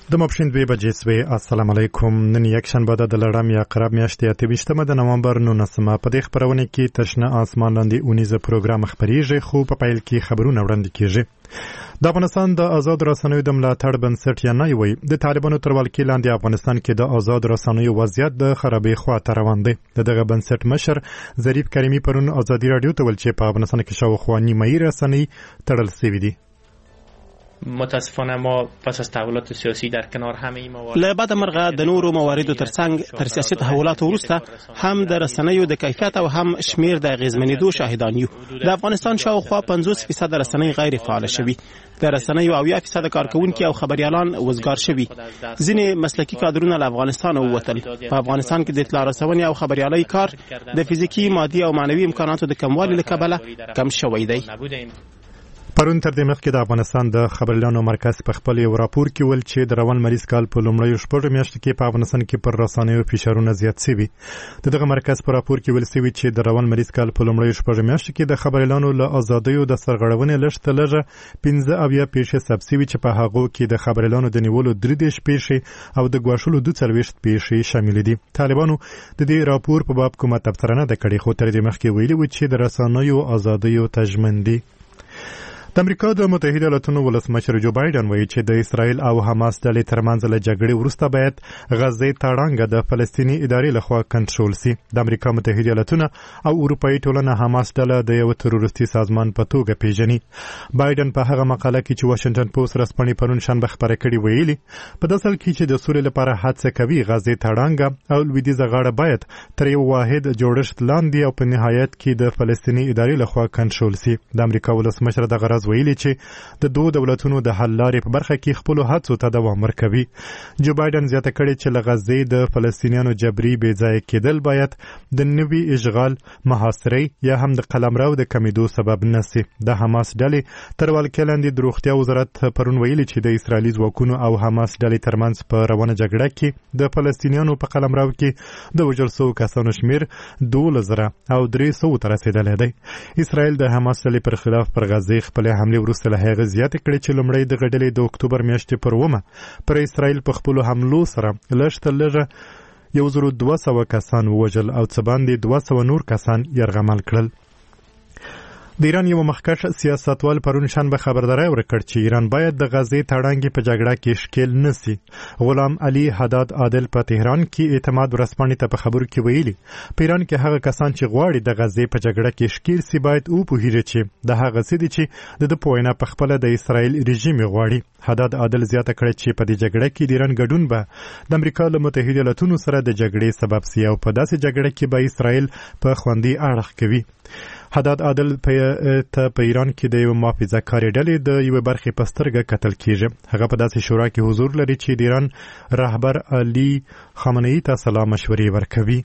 د ماپښین 2 بجې سوې. السلام علیکم. نن یکشنبه ده د لړم یا قرب میاشتې 28 د نومبر 19 په دې خبرونه کې تشنه آسمان لاندې اونیزه پروګرام خبريږي، خو په پیل کې خبرونه وړاندې کیږي. د افغانستان د آزاد رسنیو د ملاتړ بنسټ یا نه وي د طالبانو تر ولکې لاندې افغانستان کې د آزاد رسنیو وضعیت د خرابې خواته روان دی. دغه بنسټ مشر ظریف کریمي پرون ازادي رادیو ته ویل چې په افغانستان کې شاوخوا نیمایي رسنۍ تړل شوې دي. متاسفانه ما پس از تحولات سیاسی در کنار همه این موارد له بعد مرغه د نورو مواردو ترڅنګ تر سیاسي تحولاتو وروسته هم د رسنیو د کیفیت او هم شمیر د اغیزمنېدو شاهدان یو. د افغانستان شاوخوا 50% رسنۍ غیر فعال شوي، د رسنیو 80% کارکونکي او خبريالان وزګار شوي. ځینې مسلکي کادرونه له افغانستان ووتل. په افغانستان کې د اطلاع رسونې او خبريالۍ کار د فزیکی، مادي او معنوي امکاناتو د کموالي له کبله کم شوی دی. پرون تر دې مخکې د افغانستان د خبريالانو مرکز په خپل یو راپور کې ویل چې د روان مریض کال په لومړیو شپږو میاشتو کې په افغانستان کې پر رسنیو فشارونه زیات شوي. دغه مرکز په راپور کې ویل شوی چې د روان مریض کال په لومړیو شپږو میاشتو کې د خبريالانو له ازادیو د سرغړونې لږ لږه 15 پیښې ثبت شوي چې په هغو کې د خبريالانو د نیولو 3 پیښې او د ګواښلو 42 پیښې شامل دي. طالبانو د دې راپور په باب کومه تبصره نه کړې، خو تر دې مخکې ویلي و چې د رسنیو ازادیو تضمین دي. د امریکا د متحده ایالاتونو ولسمشر جو بایدن وایي چې د اسرائیل او حماس ډلې ترمنځ له جګړې وروسته باید غزه تړانګه د فلسطینی ادارې لخوا کنټرول شي. د امریکا متحده ایالاتونه او اروپאי ټولنه حماس ډله د یو تروریستي سازمان په توګه پیژني. بایدن په هغه مقاله کې چې واشنگټن پوسټ رسمي پرون شنبه خبره کړې ویلي په داسل کې چې د سولې لپاره هڅه کوي غزه تړانګه او لویدیځه غاړه باید تر یو واحد جوړښت لاندې او په نهایت کې د فلسطینی ادارې لخوا کنټرول شي. د امریکا ولسمشر دغه ویلي چې د دوه دولتونو د حل لارې په برخه کې خپل هڅو ته دوام ورکوي. جو بایدن زیاته کړې چې له غزې د فلسطینیانو جبري بې ځای کېدل باید د نوي اشغال، محاصرې یا هم د قلمرو د کمیدو سبب نشي. د حماس ډلې تر ولکې لاندې د روغتیا وزارت پرون ویلي چې د اسرایلي ځواکونو او حماس ډلې ترمنځ په روانه جګړه کې د فلسطینیانو په قلمرو کې د وژل شوو کسانو شمیر 12,300 ته رسیدلی دی. اسرایل د حماس ډلې پر خلاف پر غزې خپل حمله وروسته له هغه زیاتې کړې چې لومړی د غډلې د اکتوبر میاشتې پر 1 پر اسرائیل په خپل حملو سره لږه 1200 کسان ووژل او څه باندې 200 نور کسان یرغمل کړل. د ایران یو مخکښ سیاستوال پرون شنبه خبرداری ورکړ چې ایران باید د غزې تړانګې په جګړه کې ښکیل نشي. غلام علي حداد عادل په تهران کې اعتماد ورځپاڼې ته په خبرو کې ویلي په ایران کې هغه کسان چې غواړي د غزې په جګړه کې ښکیل سي باید وپوهیږي چې د هغه څه دي چې د پوینه په خپل د اسرائیل رژیم غواړي. حداد عادل زیاته کړه چې په دې جګړه کې د ایران ګډون به د امریکا له متحده ایالاتونو سره د جګړې سبب سي او په داسې جګړه کې به اسرائیل په خوندي اړخ کوي. حداد عادل په ایران کې د یو محافظه کاري ډلې د یو برخې په سترګه کتل کیږي. هغه په داسې شورا کې حضور لري چې د ایران رهبر علي خامنه‌ای ته سلام مشورې ورکوي.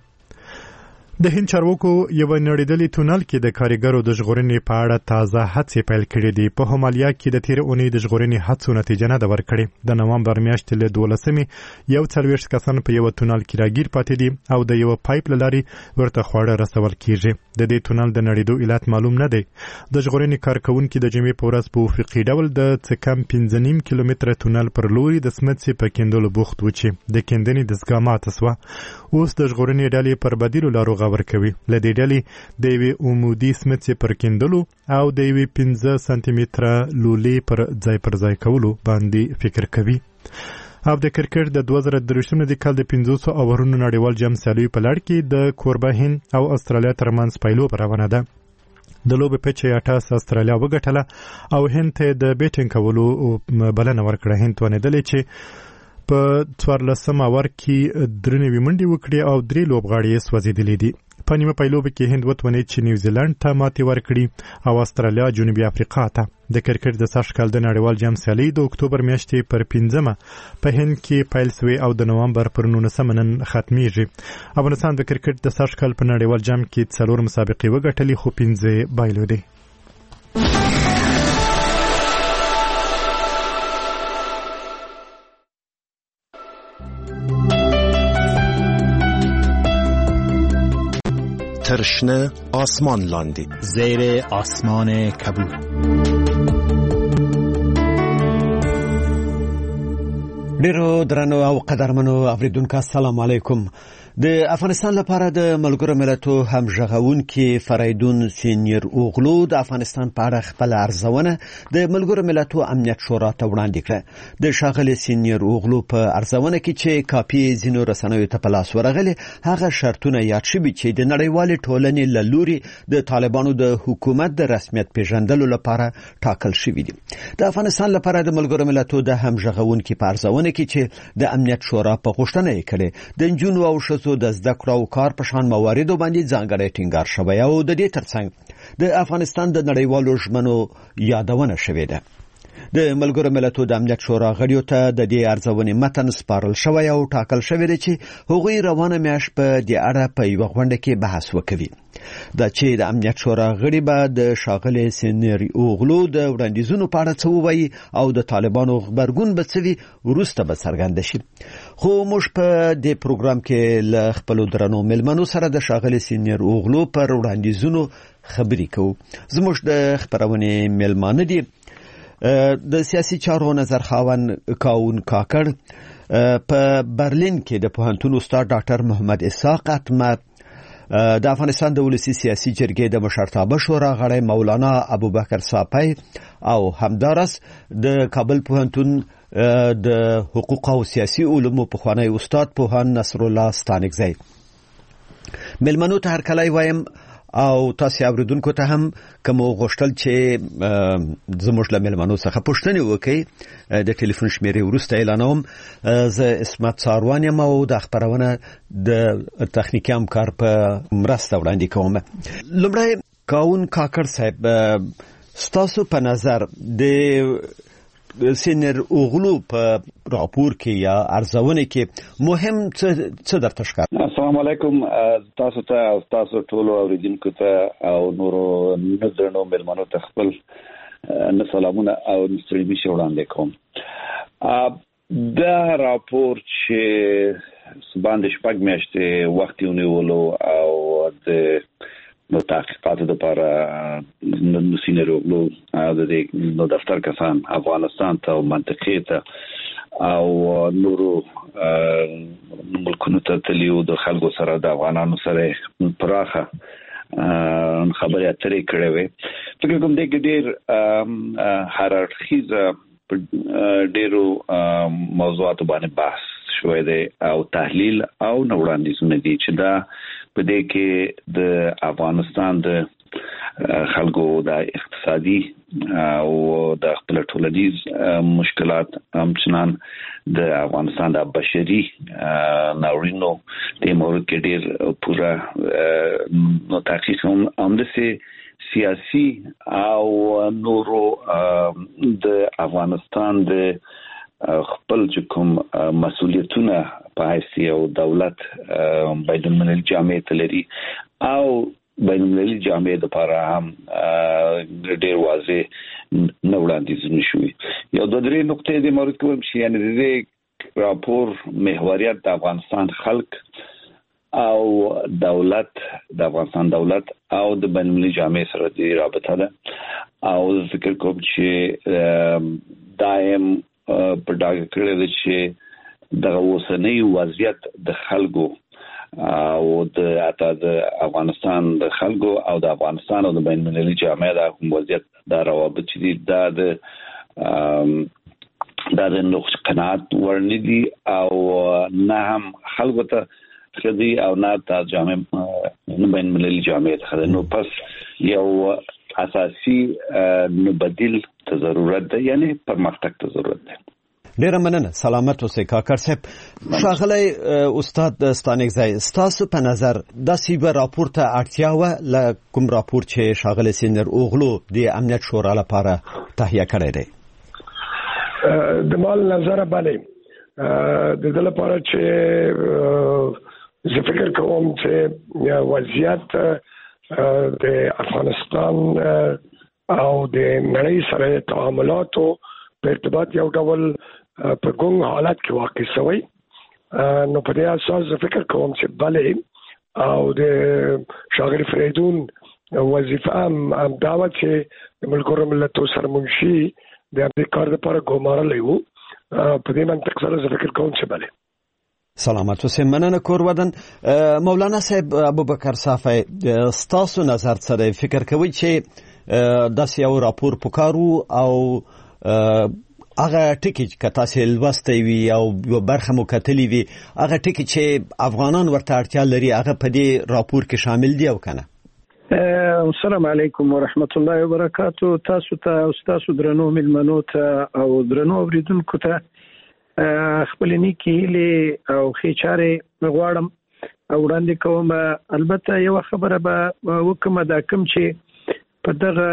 د هند چارواکو یو نړیدلې تونل کې د کارګرو د ژغورنې په اړه تازه هڅې پیل کړې دي. په همالیا کې د تیر اونۍ د ژغورنې هڅو نتیجه نه ده ورکړې. د نومبر میاشتې له 12 یو 40 کسان په یو تونل کې راګیر پاتې دي او د یو پایپ لاري ورته خواړه رسول کیږي. د دې تونل د نړیدو علت معلوم نه دی. د ژغورنې کارکونکو د جمعې په ورځ په افقي ډول د څه کم 15 کیلومتره تونل پر لوري د سمڅې په کیندلو بوخت و چې د کیندنې دستګاه ماته شوه. اوس د ژغورنې ډلې پر بدیلو لارو ورکوي. لدې ډلې د یوې عمودي سمڅې پر کیندلو او د یوې 15 سانتي متره لولې پر ځای کولو باندې فکر کوي. او د کرکټ د 2023 د کال د 500 اورونو نړیوال جام سیالیو په لړ کې د کوربه هند او استرالیا ترمنځ پایلو روانه ده. د لوبې په 68 استرالیا وګټله او هند ته د بیټینګ کولو بلنه ورکړه. هند توانیدل چې په 14 اور کې درنوي منډي وکړي او 3 لوبغاړي یې سوځېدلې دي. په نیمه پایلوبه کې هند وتوانید چې نیوزیلند ته ماتې ورکړي او استرالیا جنوبي افریقا ته. د کرکټ د سږ کال د نړیوال جام سیالي د اکتوبر میاشتې پر 5 په هند کې پیل شوې او د نومبر پر 19 نن ختمېږي. افغانستان د کرکټ د سږ کال په نړیوال جام کې 4 مسابقې وګټلې خو 15 بایلودې. ترشنه آسمان لاندی زیر آسمان کبود. ډیرو درنو او قدرمنو اوریدونکو السلام علیکم. د افغانستان لپاره د ملګرو ملتونو همغږونکي فریدون سینیر اوغلو د افغانستان په اړه خپل ارزونه د ملګرو ملتونو امنیت شورا ته وړاندې کړه. د ښاغلي سینیر اوغلو په ارزونه کې چې کاپي زینو رسنیو ته په لاس ورغلي هغه شرطونه یاد شوي چې د نړیوالې ټولنې له لوري د طالبانو د حکومت د رسمیت پیژندلو لپاره ټاکل شوي دي. د افغانستان لپاره د ملګرو ملتونو د همغږونکي په ارزونه کې چې د امنیت شورا په غوښتنه یې کړې د نجونو او ښځو د زده کړو او کار په شان مواردو باندې ځانګړی ټینګار شوی او د دې ترڅنګ د افغانستان د نړیوالو ژمنو یادونه شوې ده. د ملګرو ملتونو د امنیت شورا غړیو ته د دې ارزونې متن سپارل شوی او ټاکل شوی دی چې هغوی روانه میاشت په دې اړه په یوه غونډه کې بحث وکوي. دا چې د امنیت شورا غړي به د ښاغلي سینیر اوغلو د وړاندیزونو په اړه څه ووایي او د طالبانو غبرګون به څه وي وروسته به څرګنده شي. خو موږ په دې پروګرام کې له خپلو درنو مېلمنو سره د ښاغلي سینیر اوغلو پر وړاندیزونو خبرې کوو. زموږ د خپرونې مېلمانه دي د سیاسي چارو نظر خاوند کاون کاکړ، په برلین کې د پوهنتون استاد ډاکټر محمد اسحاق اتمر، د افغانستان د ولسی سیاسي جرګې د مشرتابه شورا غړی مولانا ابوبکر صافی او همدارس د کابل پوهنتون د حقوق او سیاسي علومو پخوانی استاد پوهان نصر الله ستانکزی. ملمنو ته هرکلی وایم او تاسو اوریدونکو ته هم کوم غوښتل چې زموږ له ملمنو څخه پوښتنه وکړي د ټلیفون شمیرې وروسته اعلانوم. زه اسمت ساروان یم او د خبرونه د تخنیکي همکار په مرسته وړاندې کوم. لومړی کاون کاکړ صاحب، ستاسو په نظر د سینیر اوغلو په راپور کې یا ارزونه کې مهم څه درته ښکاري؟ السلام علیکم تاسو ته او تاسو ټول اوریدونکو ته او نورو نظرونو مېلمنو ته خپل سلامونه او ستړي وړاندې کوم. دا راپور چې باندې شپږ میاشتې وخت ونیولو او د تحقیقاتو لپاره نو سینیر اوغلو او د نو دفتر کسان افغانستان ته او منطقې ته او نورو ملکونو ته تلیو د خلکو سره د افغانانو سره پراخه خبرې اترې کړې وې. فکر کوم دې کې ډېر هررخیزه ډېرو موضوعاتو باندې بحث شوی دی او تحلیل او وړاندیزونه دي چې دا په دې کې د افغانستان د خلکو د اقتصادي او د خپل ټولنیز مشکلات همچنان د افغانستان د بشري ناورینو د مورد کې ډېر پوره نو تحقیق هم د سیاسي او نورو د افغانستان د خپل کوم مسؤلیتونه په حیثیت او دولت بین المللي جامعه تلري او بین المللي جامعه لپاره هم ډېر واضح نه وړاندیزونه شوي. یو دوه درې نقطې د مورد کوم شي، یعنی د راپور محوریت د افغانستان خلک او دولت د افغانستان دولت او د بین المللي جامعه سره د رابطه ده او فکر کوم چې دایم په ډاګه کړی دی چې د اوسنۍ وضعیت د خلکو او د افغانستان د خلکو او د افغانستان او د بین المللي جامعه د کوم وضعیت د روابط چې دي دا د نقص قناعت ورنه دي او نه هم خلکو ته خدي او نه د جامعه بین المللي جامعه ته نو پس یو اساسي بدیل ته ضرورت ده، یعنی پرمختګ ته ضرورت ده. ډیره مننه. سلامت اوسئ کاکړ صاحب. ښاغلی استاد ستانکزی، ستاسو په نظر دا سی راپور ته اړتیا و له کوم راپور چې ښاغلی سینیر اوغلو د امنیت شورا لپاره تهیه کړی دی؟ د مال نظر باندې د دې لپاره چې زه فکر کوم چې وضعیت د افغانستان او د نړۍ سره تعاملاتو په ارتباط یو ډول په ګونګ حالت کې واقع شوی. نو په دې اساس زه فکر کوم چې بلې او د ښاغلي فریدون وظیفه هم دا وه چې د ملګرو ملتونو سره منشي د همدې کار لپاره ګمارلی وو په دې منطق سره فکر کوم چې بله سلامت اوسئ. مننه کور ودان. مولانا صاحب ابوبکر صافی ستاسو نظر سره فکر کوي چې داسې یو راپور پکارو او هغه ټکی چې تاسو لوستي وي او یو برخه مو کتلی وي هغه ټکی چې افغانان ورته اړتیا لري هغه په دې راپور کې شامل دي او کنه؟ السلام علیکم ورحمت الله وبرکاتو. تاسو ته او تاسو درنو ملمنو ته او درنو اوریدونکو ته خپل نیکی هیله او خیچاره غواړم او وړاندې کوم. البته یو خبره به وکم دا کوم چې په دغه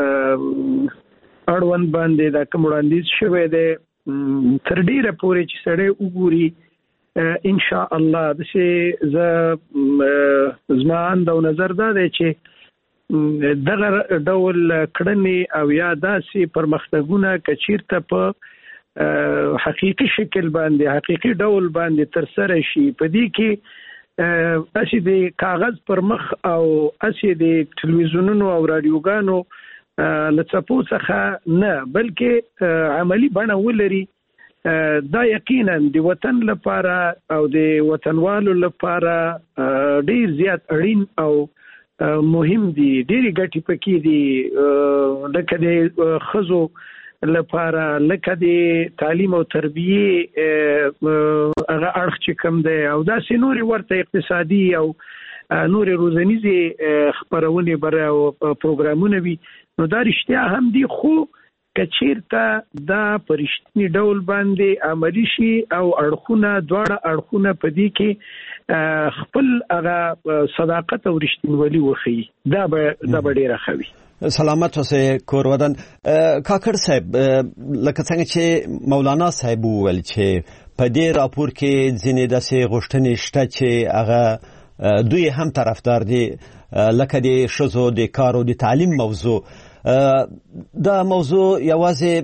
اړوند باندې دا کوم وړاندیز شوی دی تر ډیره پورې چې سړی وګوري ان شاء الله د څه زمان د نظر دا دی چې دغه ډول کړنې او یا داسې پرمختګونه کچیرته په حقيقي شکل باندې حقيقي ډول باندې تر سره شي په دې کې اسی د کاغذ پر مخ او اسی د ټلویزیونونو او رادیوګانو لڅپو څخه نه بلکې عملی بڼه ولري. دا یقینا د وطن لپاره او د وطنوالو لپاره ډیر زیات اړین او مهم دي. ډیری ګټې پکې دي لکه د خزو لپاره لکه د تعلیم او تربیه هغه اړخ چې کوم دی او داسې نورې ورته اقتصادي او نورې روزنیزې خبرونه بره او پروګرامونه وي نو دا رښتیا هم دي خو کچیرته دا پرشتنی ډول باندې عملی شي او اړخونه دواړه اړخونه په دې کې خپل هغه صداقت او رښتینولي وخی دا به ډیره خوي. سلامت اوسئ کور ودان. کاکړ صاحب لکه څنګه چې مولانا صاحب وویل چې په دې راپور کې ځینې داسې غوښتنې شته چې هغه دوی هم طرفدار دي لکه د ښځو د کار او د تعلیم موضوع. دا موضوع یوازې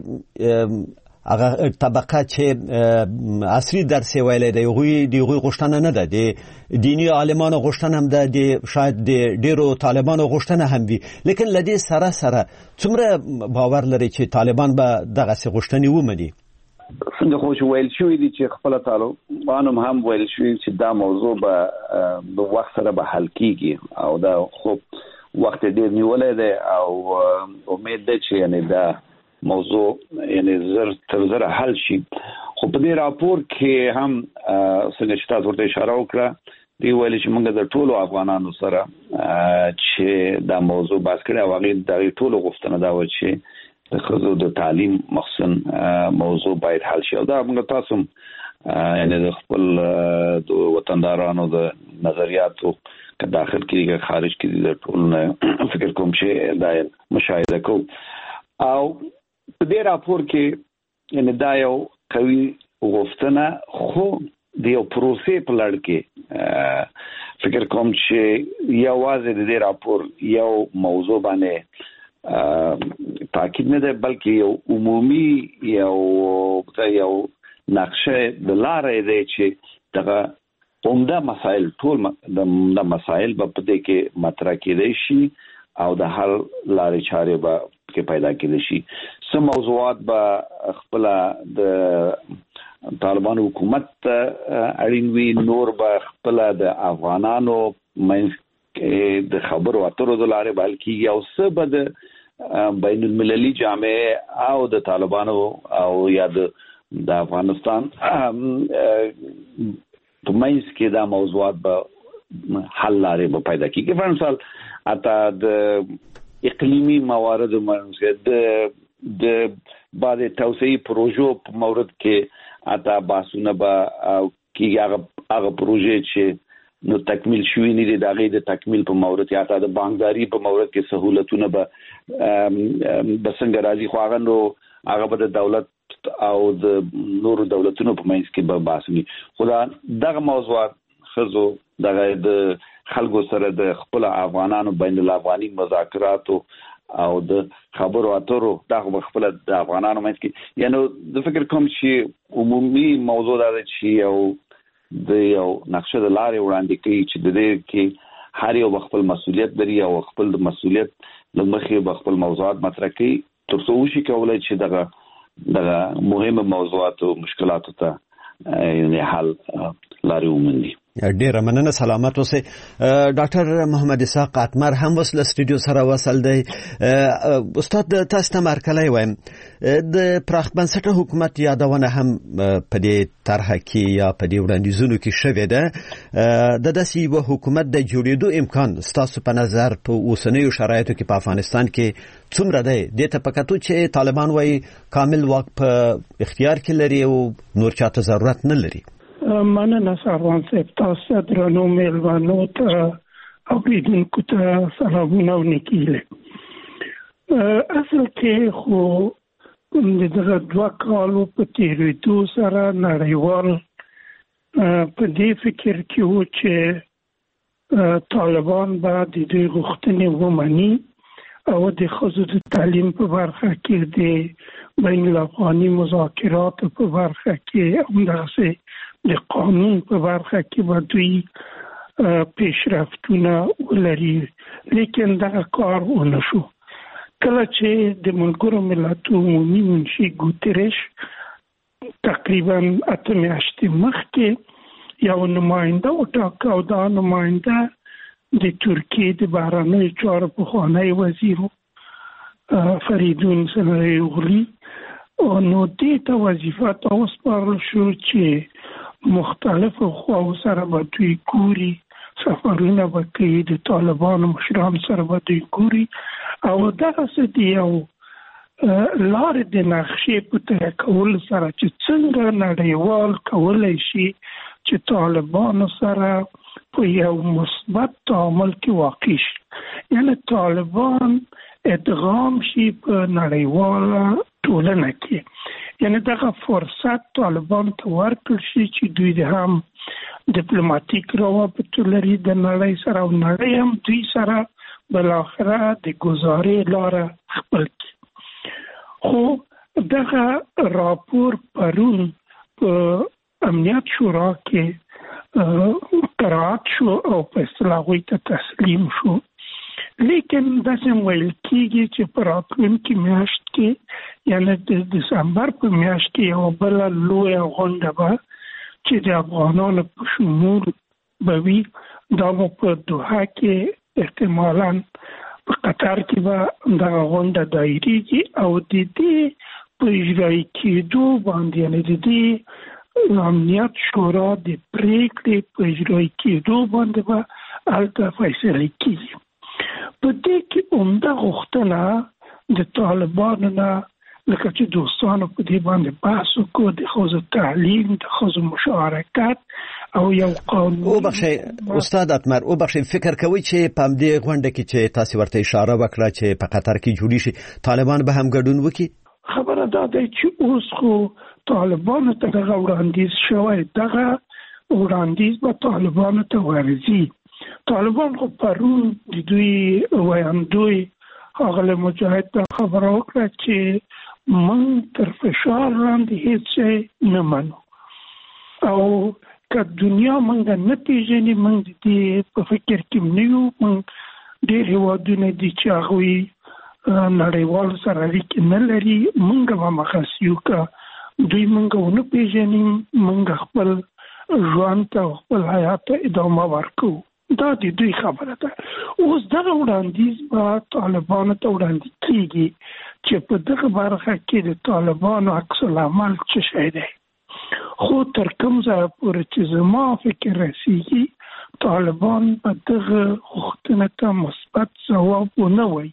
هغه طبقه چې عصري درس ویلې دی هغوی غوښتنه نه ده د دینی عالمانو غوښتنه هم ده د شاید د ډیرو طالبانو غوښتنه هم وي لیکن لدې سره څومره باور لري چې طالبان به دغه غوښتنې ومني؟ څنګه خو ویل شوی دي چې خپل طالبانو هم ویل شوی چې دا موضوع به د وخت سره به حل کیږي او دا خو وخت ډیر نیولې ده او امید ده چې یعنی دا موضوع یعنی تر زر حل شي. خو په دې راپور کې هم څنګه چې تاسو ورته اشاره وکړه دی ویل چې موږ د ټولو افغانانو سره چې دا موضوع بحث کړی او هغه د ټولو غوښتنه دا و چې د خزو د تعلیم مخصن موضوع باید حل شي او دا موږ تاسو یعنی د خپل د وطندارانو د نظریاتو که داخل کېږي خارج کېږي د ټول فکر کوم چې دا مشاهده کوو او په دې راپور کې یعنی دا یو قوي غوښتنه خو د یو پروسې په لړ کې فکر کوم چې یوازې د دې راپور یو موضوع باندې تاکید نه ده بلکې یو عمومي یو نقشه د لارې دی چې دغه عمده مسائل ټول د مسائل په دې کې مطرح کېدای شي او د حل لارې چارې به کې پیدا کېدای شي. سم موضوعات به خپل د طالبانو حکومت اړین وی نور به خپل د افغانانو منځ د خبرو اترو د لارې بل کېږي او څه به د بین المللي جامعه او د طالبانو او یا د افغانستان په منځ کې دا موضوعات به حل لارې به پیدا کېږي. په مثال اته د اقلیمی موارد منځ د بعض توسعه پروژو په مورد کې اته باسونه به کېږي هغه پروژې چې نو تکمیل شوی نه دي د هغې د تکمیل په مورد یا د بانکداري په مورد کې سهولتونه به څنګه راځي خو هغه به د دولت او د نورو دولتونو په منځ کې به باسني. خو دغه موضوعات خزو دغه د خلکو سره د خپل افغانانو بین الافغاني مذاکراتو او د خبرو اترو دغه خپل د افغانانو منځ کې یعنی د فکر کوم چې عمومي موضوع دا ده چې یو نقشه د لارې وړاندې کوي چې د دې کې هر یو خپل مسؤلیت لري او خپل د مسؤلیت لمخې خپل موضوعات مطرح کوي تر څو شي کولای چې دغه د مهمه موضوعات او مشکلات ته یعنی حل لاري ومني. ډیره مننه، سلامت اوسئ. ډاکټر محمد اسحاق اتمر هم وسله سټوډیو سره وصل دی. استاد تاسو ته مرکلای وایم د پراخ بنسټه حکومت یادونه هم په دې طرحه کې یا په دې وړاندیزونو کې شوې ده. د داسې یو حکومت د جوړېدو امکان ستاسو په نظر په اوسنیو شرایطو کې په افغانستان کې څومره دی؟ دې ته پکاتو چې طالبان وايي کامل واک په اختیار کې لري او نور چاته ضرورت نه لري. مننه سروان صاحب، تاسو درنو میلمانو ته اوریدونکو ته سلامونه او نیکیله. اصل کې خو دغه 2 کالو په تیریدو سره نړیوال په دې فکر کې و چې طالبان به د دوی غوښتنې ومني او د ښځو د تعلیم په برخه کې د بین الافغاني مذاکراتو په برخه کې همداسې د قانون په برخه کې به دوی پیشرفتونه ولري، لیکن دغه کار ونه شو. کله چې د ملګرو ملتونو عمومي منشي ګوتریش تقریبا 8 میاشتې مخکې یو نماینده وټاکه او دا نماینده د ترکیې د بهرنیو چارو پخوانی وزیر فریدون سنایی اوغلی، نو دې ته وظیفه ته وسپارل شو چې مختلفو خواو سره به دوی ګوري، سفرونه به کوي، د طالبانو مشران سره به دوی ګوري او دغسې د یو لارې د نقشې په طرح کول سره چې څنګه نړیوال کولی شي چې طالبانو سره په یو مثبت تعامل کې واقع شي، یعنی طالبان ادغام شي په نړیواله ټولنه کې. یعنی دغه فرصت طالبان ته ورکړل شي چې دوی د هم ډیپلوماټیک روابط لري د نړۍ سره او نړۍ هم دوی سره بالاخره د ګزارې لاره خپل کړي. خو دغه راپور پرون په امنیت شورا کې قرائت شو او فیصله هغوی ته تسلیم شو، لیکن داسې ویل کېږي چې په راتلونکي میاشت کې یعنی د دسمبر په میاشت کې یوه بله لویه غونډه به چې د افغانانو په شمول به وي، دا به په دوحه کې احتمالاً په قطر کې به دغه غونډه دایریږي او د دې په اجرایي کېدو باندې یعنی د دې امنیت شورا د پریکړې په اجرایي کېدو باندې به هلته فیصلې کېږي. په دې کې عمده غوښتنه د طالبانو نه لکه چې دوستانو په دې باندې بحث وکړو د ښځو تعلیم، د ښځو مشارکت او یو قانون. وبخښئ استاد اتمر، وبخښئ، فکر کوئ چې په همدې غونډه کې چې تاسو ورته اشاره وکړه چې په قطر کې جوړی شي طالبان به هم ګډون وکړي؟ خبره دا ده چې اوس خو طالبانو ته دغه وړاندیز شوی، دغه وړاندیز به طالبانو ته ورځي. طالبان خو پرون د دوی ویاندوی ښاغلی مجاهد ته خبره وکړه چې موږ تر فشار لاندې هیڅ شی نه منو او که دنیا موږ نه پیژني موږ د دې په فکر کې نه یو. موږ ډېر هېوادونه دي چې هغوی نړیوالو سره اړیکې نه لري، موږ به همغسې یو که دوی موږ ونه پیژني موږ خپل ژوند ته خپل حیات ته ادامه ورکوو. دا د دوی خبره ده. اوس دغه وړاندیز به طالبانو ته وړاندې کېږي چې په دغه برخه کې د طالبانو عکس العمل څه شی دی. خو تر کوم ځایه پورې چې زما فکر رسېږي طالبان په دغه غوښتنه ته مثبت ځواب ونه وایي،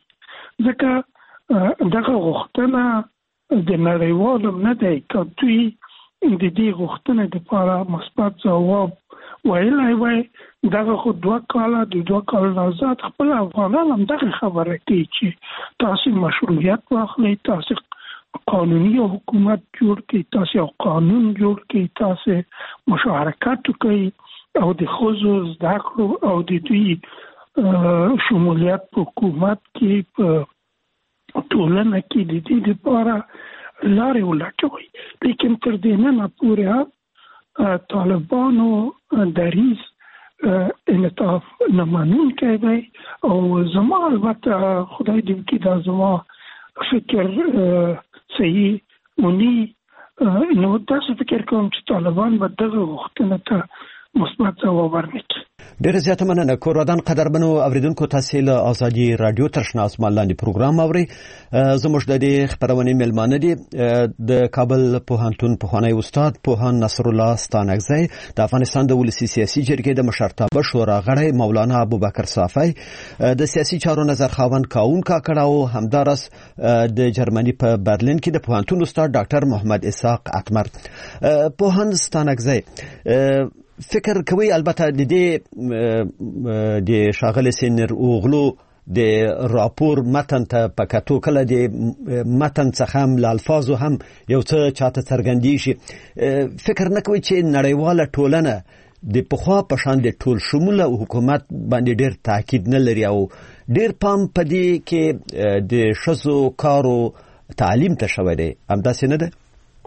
ځکه دغه غوښتنه د نړیوالو نه دی. که دوی د دې غوښتنې دپاره مثبت ځواب ویلی وای دغه خو 2 کاله د 2 کالو نازاد خپل افغانان هم دغه خبره کوي چې تاسو مشروعیت واخلئ، تاسو قانوني حکومت جوړ کړئ، تاسو یو قانون جوړ کړئ، تاسو مشارکت وکړئ او د ښځو زده کړو او د دوی شمولیت په حکومت کې په ټولنه کې د دې لپاره لارې ولټوي. لیکن تر دې نه پورې طالبانو دریز انعطاف نه منونکی دی او زما البته خدای دې وکړي دا زما فکر صحیح ونی نو تاسو فکر کوم چې طالبان به دغه غوښتنه ته مثبت ځواب ورکړي. ډېر زیاته مننه. کورودان قدرمنو اوریدونکو، تاسو له آزادي رادیو تر شنه اسمان لاندې پروګرام اوري. زموږ د دې خبرونې ملمانه دي د کابل پوهنتون پوهنۍ استاد پوهان نصر الله ستانکزی، د افغانستان د ولسی سیاسي جرګې د مشرتابه شورا غړی مولانا ابوبکر صافی، د سیاسي چارو نظر خاوند کاون کاکړه او همدارس د جرمني په برلین کې د پوهنتون استاد ډاکټر محمد اسحاق اتمر. پوهان ستانکزی، فکر کوي البته د دې د شاغل سینر اوغلو د راپور متن ته پکاتو کله د متن څخه هم الفاظو هم یو څه چاته څرګندي شي، فکر نه کوي چې نړیواله ټولنه د پخوا په شان د ټول شموله حکومت باندې ډیر تاکید نه لري او ډیر پام پدې کې د شذو کارو تعلیم ته شوی دی، همداسې نه ده؟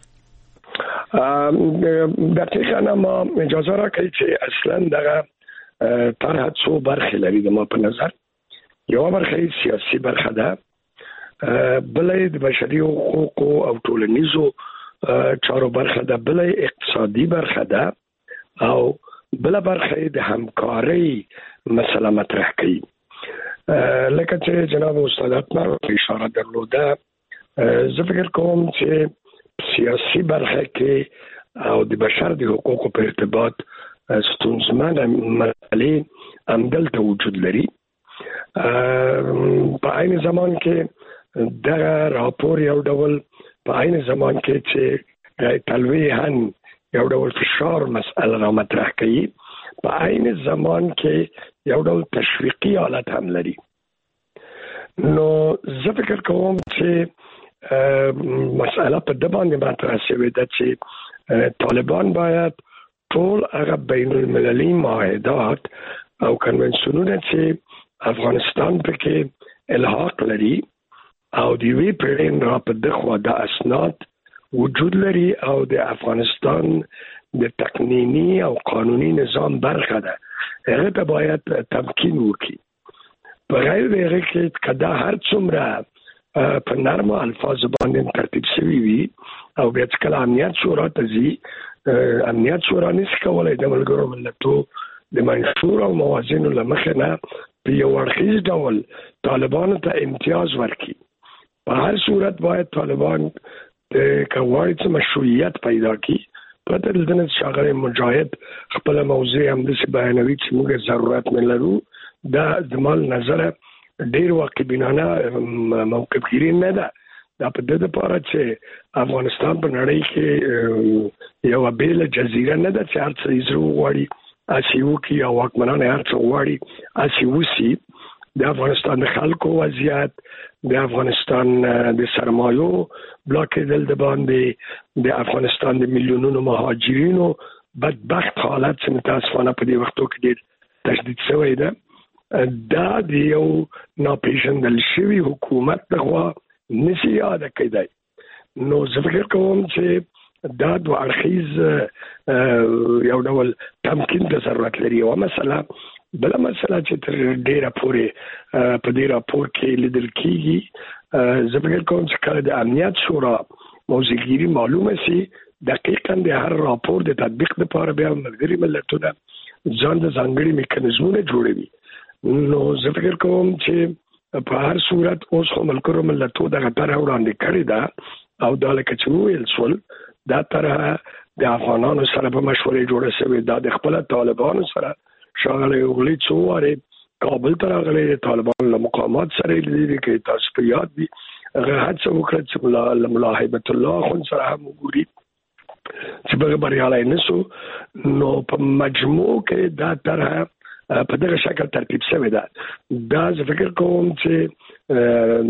دقیقاً ما اجازه را کوي چې اصلا دغه طرح څو برخې لري. د ما په نظر یو برخه سیاسي برخه ده، بلې د بشري حقوقو او ټولنیزو چارو برخه ده، بلې اقتصادي برخه ده، او بل برخه د همکارۍ مسله مطرح کوي. لکه چې جناب استاد اتمر اشاره درلوده، زه فکر کوم چې سیاسي برخه کې او د بشر د حقوقو په ارتباط ستونزمنه مسلې همدلته وجود لري. په عین زمان کې دغه راپور یو ډول په عین زمان کې چې تلویحاً یو ډول فشار مسئله را مطرح کوي، په عین زمان کې یو ډول تشویقي حالت هم لري. نو زه فکر کوم چې مسئله په د باندې مطرح شوې ده چې طالبان باید ټول هغه بین المللي معاهدات او کنونسیونونه چې افغانستان پکې الحاق لري او د یوې پیړۍ را په دغه د اسناد وجود لري او د افغانستان د تقنینی او قانوني نظام برخه ده، هغه ته باید تمکین وکړي. په غیر هغه کې کدا هر څومره په نرمه الفاظ باندې ترتیب شوی وي او بیا کله امنیت شورا ته ځي، امنیت شورا نشي کولای د ملګرو ملتونو د منشور او موازینو له مخې نه په یو اړخیز ډول طالبانو ته امتیاز ورکړي. په هر صورت باید طالبان د کوارث مشروعیت پیدا کړي. پته دلته شاغره مجاهد خپل موضوع هم د بیانوي چې موږ ضرورت نه لرو، دا زمال نظر ډیر واقعبینانه موقف ګیری نه ده. دا په دې لپاره چې افغانستان په نړۍ کې یو بیل جزیره نه ده چې هر څه یې غواړي اسیو کې او واکمنان هر څه غواړي اسیو سي. د افغانستان د خلکو وضعیت، د افغانستان د سرمایو بلاکېدل د باندې، د افغانستان د میلیونونو مهاجرینو بدبخت حالت چې متاسفانه په دې وختو کې ډیر تشدید شوی ده، دا د یو ناپېژندل شوي حکومت دغه نشي یاده کېدای. نو زه فکر کوم چې دا دوه اړخیز یو ډول تمکین ته ضرورت لري. او مسله بله مسله چې تر ډیره پورې په دې راپور کې لیدل کېږي، زه فکر کوم چې کله د امنیت شورا موضوعګیري معلومه سي، دقیقاً د هر راپور د تطبیق لپاره بیا ملګري ملتونه ځان د ځانګړي میکانیزمونه جوړوي. نو زه فکر کوم چې په هر صورت اوس هم ملګرو ملتونو دغه طرح وړاندې کړې ده او دا لکه چې وویل شول دا طرح د افغانانو سره په مشورې جوړه شوې ده. د خپل طالبانو سره شاغلی اوغلي څو وارې کابل ته راغلی، د طالبانو له مقامات سره یې لیدلي کې تاسو ته یاد وي، هغه هڅه وکړه چې ملا هیبت الله اخوند سره هم وګوري چې بغیر بریالی نه شو. نو په مجموع کې دا طرح په دغه شکل ترتیب شوی ده. دا زه فکر کوم چې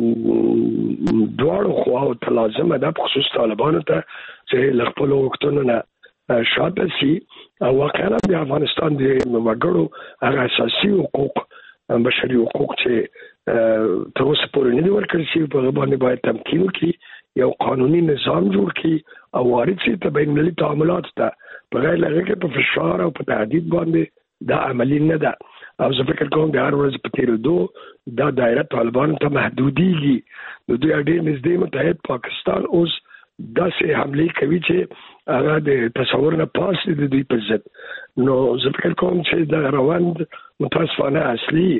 دواړو خواو ته لازمه ده، په خصوص طالبانو ته چې له خپلو غوښتنو نه شاته شي او واقعا د افغانستان د وګړو هغه اساسي حقوق، بشري حقوق چې تر اوسه پورې نه دي ورکړل شوي، په هغه باندې باید تمکین وکړي، یو قانوني نظام جوړ کړي او وارد شي ته بین المللي تعاملاتو ته. په غیر له هغې کې په فشار او په تهدید باندې دا عملی نه ده. او زه فکر کوم د هر ورځ په تېرېدو دا دایره طالبانو ته محدودېږي. د دوی ډېر نږدې متحد پاکستان اوس داسې حمله کوي چې هغه د تصور نه پاس دي د دوی په ضد. نو زه فکر کوم چې د روند متاسفانه اصلي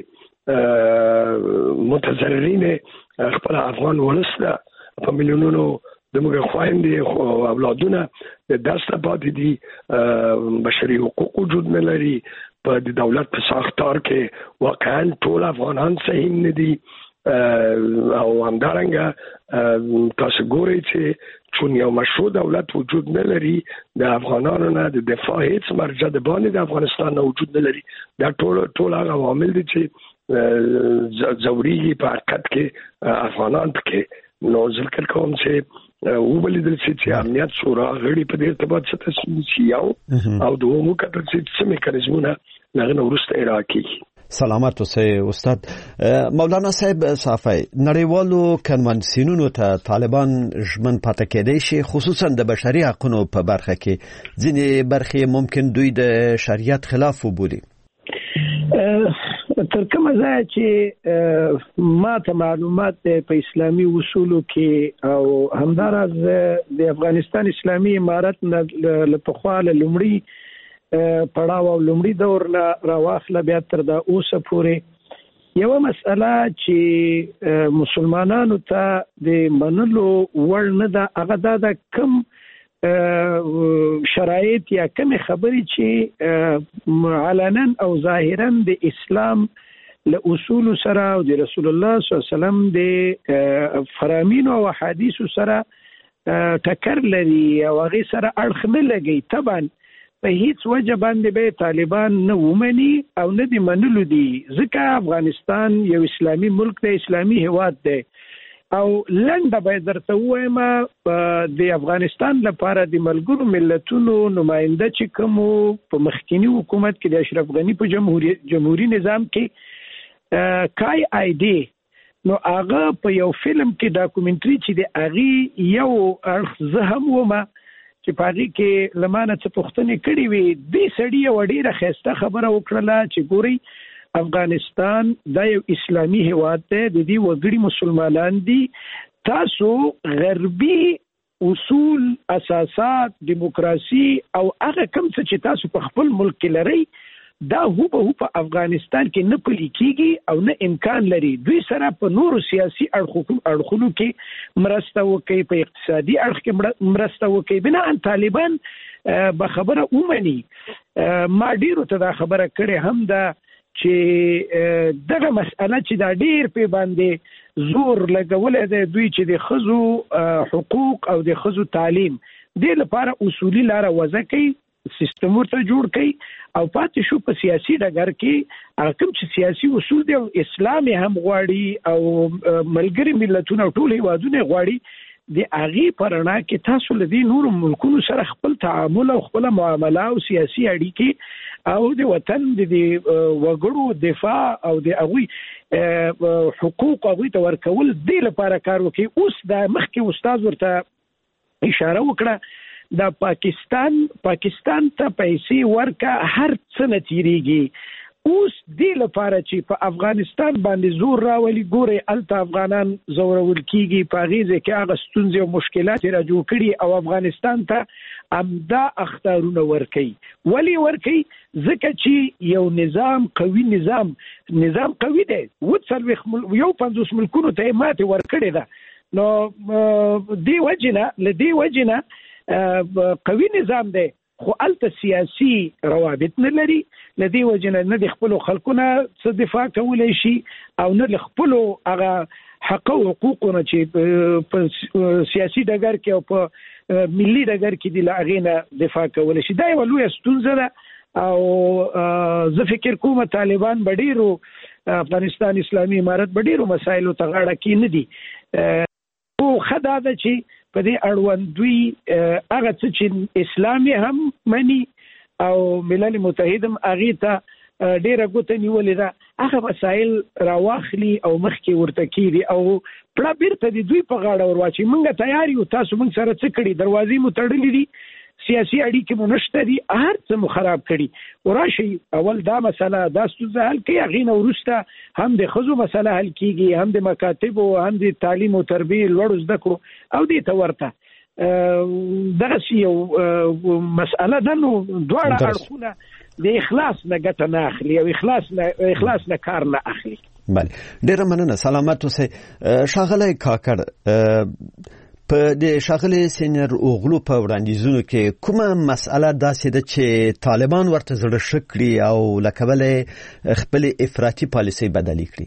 متضررین خپل افغان ولسته په میلیونونو د موږ خويندې او اولادونه د داسته پاتې دي، بشري حقوق وجود نه لري، په د دولت په ساختار کې واقعا ټول افغانان صحیح نه دي. او همدارنګه تاسو ګورئ چې چون یو مشروع دولت وجود نه لري، د افغانانو نه د دفاع هیڅ مرجع د باندې د افغانستان نه وجود نه لري. دا ټول هغه عوامل دي چې ضروري په حرکت کې افغانان پکې. نو ذکر کوم چې وبلیدل چې امنیت شورا غړي په دې ارتباط څه تصمیم شي او د عمومي کتل چې میکانیزمونه لغنه ورسته عراقي. سلامت اوسئ استاد. مولانا صاحب صافی، نړیوالو کنوانسیونونو ته طالبان ژمن پاتې کېدای شي، خصوصا د بشري حقوقو په برخه کې. ځینې برخې ممکن دوی د شریعت خلاف وبولي. تر کومه ځای چې ما ته معلومات په اسلامي اصولو کې او همدارز د افغانستان اسلامي امارت له پخوا له لومړي پړاو او لومړي دور نه راواخله بیا تر دا اوسه پورې یو مسله چې مسلمانانو ته د منلو وړ نه ده، هغه دا کم شرایط یا کم خبرې چې علنا او ظاهرا د اسلام له اصول سره او د رسول الله صلی الله علیه وسلم د فرامین او حدیث سره ټکر لري او هغه سره اړخ نه لګي. طبعا په هیڅ وجه باندې به طالبان نه ومني او نه دي منلو دي، ځکه افغانستان یو اسلامي ملک دی، اسلامي هیواد دی. او لنډه به درته وایم د افغانستان لپاره د ملګرو ملتونو نماینده چې کوم په مخکینی حکومت کې د اشرف غنی په جمهوریت نظام کې کای آی ډی، نو هغه په یو فلم کې ډاکومنټري چې د هغه یو زه هم ومه چې پاږي کې لمانه څه پوښتنې کړې وي، دې سړی یو ډیره ښایسته خبره وکړله چې ګوري افغانستان دا یو اسلامي هیواد دی، د دې وګړي مسلمانان دي، تاسو غربي اصول، اساسات، دیموکراسي او هغه کوم څه چې تاسو په خپل ملک کې لرئ دا هو په افغانستان کې نه پلي کیږي او نه امکان لري. دوی سره په نورو سیاسي اړخونو کې مرسته وکړي، په اقتصادي اړخ کې مرسته وکړي. بناء طالبان به خبره ومني. ما ډیرو ته دا خبره کړې هم ده چې دغه مسأله چې دا ډیر په باندې زور لګولې ده، دوی چې د ښځو حقوق او د ښځو تعلیم دې لپاره اصولي لاره وضع کوي، سیستم ورته جوړ کړي او پاتې شو په سیاسي ډګر کې هغه کوم چې سیاسي اصول دی او اسلام هم غواړي او ملګري ملتونه ټول هیوادونه غواړي د هغې په رڼا کې تاسو له دې نورو ملکونو سره خپل تعامل او خپل معامله او سیاسي اړیکې او د وطن د وګړو دفاع او د هغوی حقوق هغوی ته ورکول دې لپاره کار وکړي. اوس د مخکې استاد ورته اشاره وکړه، دا پاکستان ته پیسې ورکا هر څه نه تیریږي. اوس دې لپاره چې په افغانستان باندې زور راولي، ګوري الته افغانان زورول کیږي، په غیزه کې هغه ستونزې او مشکلات را جوړ کړي او افغانستان ته امدا اختارونه ورکي. ولی ورکي؟ ځکه چې یو نظام قوي دی، یو 50 ملکونو ته ماته ورکړي ده. نو دې وجنه قوي نظام دی، خو الته سیاسي روابط نه لري، لدی وجنه نه د خپل خلکونه څه دفاع کولای شي او نه د خپل هغه حق او حقوقونه چې په سیاسي ډګر کې او په ملي ډګر کې د لاغینه دفاع کولای شي. دا یو لوی ستونزه ده او زه فکر کوم طالبان بډیرو افغانستان اسلامي امارت بډیرو مسایلو ته غاړه کې نه دي. او خدای دا چې په دې اړوند دوی هغه څه چې اسلامي هم مني او ملل متحد هم هغه ته ډیره ګوته نیولې ده، هغه مسایل راواخلي او مخکې ورته کیږي او پړه بیرته د دوی په غاړه ورواچي. موږ تیار یو، تاسو موږ سره څه کړي، دروازې مو تړلې دي، سیاسي اړیکې مو نشته دي، هر څه مو خراب کړي. وراشي اول دا مسله دا ستونزه حل کړي، هغې نه وروسته هم د ښځو مسله حل کیږي، هم د مکاتبو، هم د تعلیم او تربیې لوړو زده کړو او دې ته ورته. دغه یو مسأله ده. نو دواړه اړخونه د اخلاص نه ګټه نه اخلي او اخلاص نه کار نه اخلي. بله، ډیره مننه. سلامت اوسئ. ښاغلی کاکړ، په د ښاغلي سینیر اوغلو په وړاندیزونو کې کومه مسأله داسې ده چې طالبان ورته زړه ښه کړي او له کبله خپلې افراطي پالیسۍ بدلې کړي؟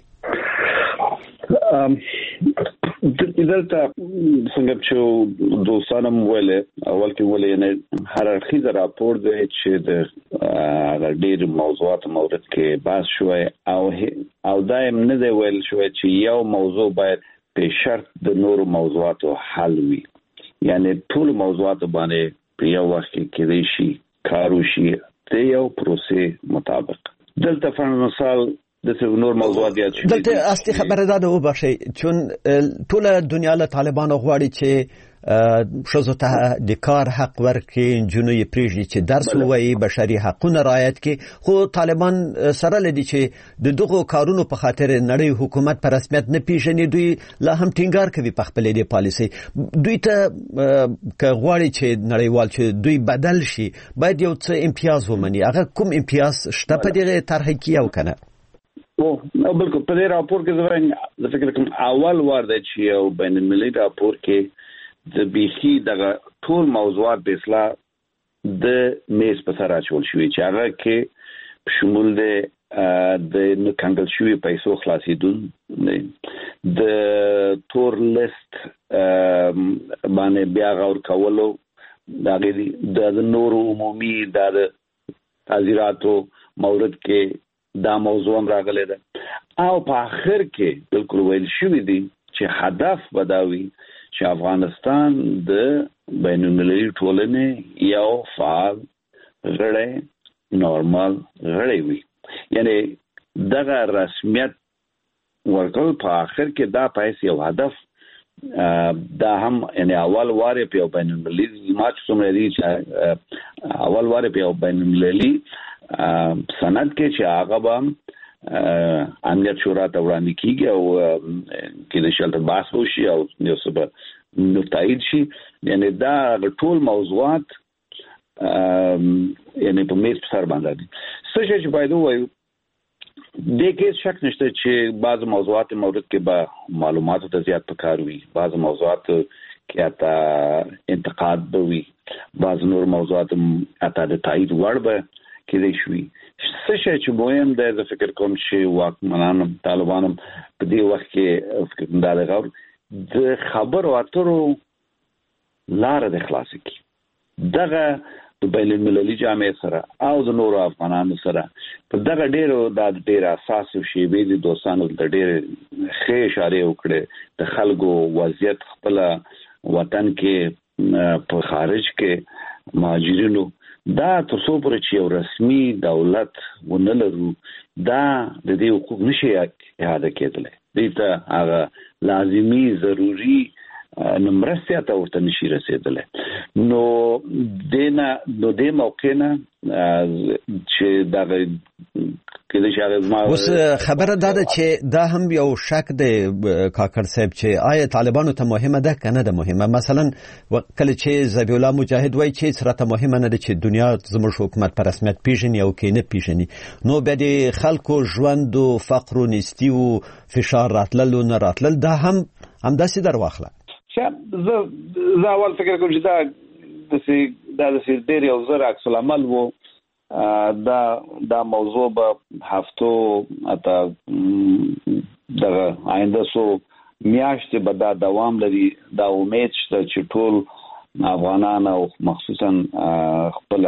دلته څنګه چې دوستانو ویلې اول کې ویلې هر اړخیز راپور دی چې د ډېر موضوعات مورد کې بحث شوی او دایم نه دی ویل شوی چې یو موضوع باید په شرط د نورو موضوعاتو حل وي، یعنی ټول موضوعات باندې په یو وخت کې کېدای شي کار وشي د یو پروسې مطابق. دلته فن مثال د نور موضوعات یاد شي. دلته اصلي خبره ده وبخښئ، چون ټول دنیا له طالبانو غواړي چې ښځو ته د کار حق ورکړي، نجونې یې پرېږدي چې درس ووایي، بشري حقونه رعایت کړي. خو طالبان سره لدي چې د دغو کارونو په خاطر نړۍ حکومت په رسمیت نه پیژني، دوی لا هم ټینګار کوي په خپلې دې پالیسۍ. دوی ته که غواړي چې نړیوال چې دوی بدل شي باید یو څه امتیاز ومني. هغه کوم امتیاز شته په دغه طرح کې او که نه؟ بالکل. په دې راپور کې زه فکر کوم اول وار دی چې یو بین المللي راپور کې د بیخي دغه ټول موضوعات په اصلاح د میز په سر اچول شوي چې هغه کې شمول دی د کنګل شوي پیسو خلاصېدون، د تور لیست باندې بیا غور کولو، د نورو عمومي د تعزیراتو مورد کې دا موضوع هم راغلی ده. او په آخر کې بالکل ویل شوي دي چې هدف به دا وي چې افغانستان د بین المللي ټولنې یو فعال غړی، نورمال غړی وي. یعنی دغه رسمیت ورکول په آخر کې دا پایس یو هدف دا هم یعنی اول واره په بین المللي ماچ څومره دي چې اول واره په بین المللي سند کې چې هغه به امنیت شورا ته وړاندې کیږي او کې د شلته بحث وشي او یو څه نو تایید شي. یعنی دا ټول موضوعات یعنی په میز په سر باندې دي. څه چې باید وایو د کې شک نشته چې بعض موضوعات مورد کې به معلوماتو ته زیات پکار وي، بعض موضوعات کې اته انتقاد به وي، بعض نور موضوعات اته د تایید وړ به کېدای شي. څه چې مهم دی زه فکر کوم چې واکمنان طالبان په دې وخت کې دا غوړ د خبرو اترو لار د خلاص کی دغه د بین المللي جامعه سره او د نورو افغانانو سره په دغه ډېر اساسي شی به د دوستانو د ډېر ښه اشاره وکړي د خلکو وضعیت خپل وطن کې په خارج کې مهاجرینو دا تاسو پر چې یو رسمي دولت ونه لرو دا د دې حقوق نشي اعاده کېدلی. دې ته هغه لازمي ضروري نمرسته ته ورته نشي رسیدلی. نو دې موقع نه چې دا کله چې هغه اوس خبره دا ده چې دا هم یو شک دی کاکړ صاحب چې آیا طالبانو ته مهمه ده که نه ده مهمه. مثلا کله چې ذبیح الله مجاهد وایي چې سره مهمه نه ده چې دنیا زموږ حکومت په رسمیت پیژني او کې نه پیژني، نو بیا د خلکو ژوند او فقر او نیستي او فشار راتلل او نه راتلل دا هم همداسې در واخله. زه اول فکر کوم چې دا د ډېر یو زر عکس العمل وو. دا موضوع به هفتو اته دغه آینده سو میاشتې به دا دوام لري. دا امید شته چې ټول افغانان او مخصوصا خپل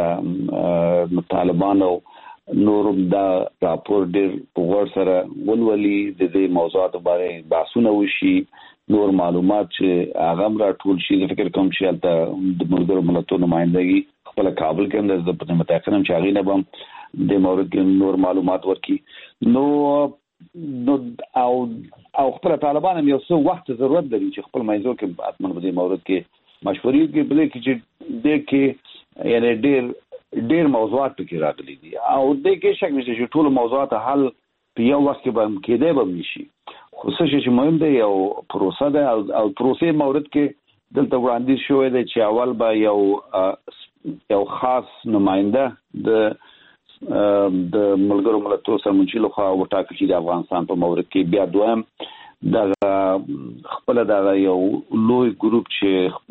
طالبان او نورم دا راپور ډېر په غور سره ولولي، د دې موضوعاتو باندې بحثونه وشي، نور معلومات چې هغه هم راټول شي. زه فکر کوم چې هلته د ملګرو ملتونو نمایندګي خپل کابل کې هم د پټه متأخر هم چې هغې نه به د مورد کې نور معلومات ورکړي. نو او خپل طالبان هم یو څه وخت ضرورت لري چې خپل منځو کې حتما په دې مورد کې مشورې وکړي. بلې کې چې دې کې یعنی ډېر موضوعات پکې راغلي دي او دې کې شک نشته چې ټول موضوعات حل په یو وخت کې به کېدای به نشي. خو څه چې مهم دی یو پروسه ده او پروسې مورد کې دلته وړاندیز شوی دی چې اول به یو خاص نماینده د ملګرو ملتونو سرمنشي لخوا وټاکل شي د افغانستان په مورد کې. بیا دویم د خپل د یو لوی ګروپ چې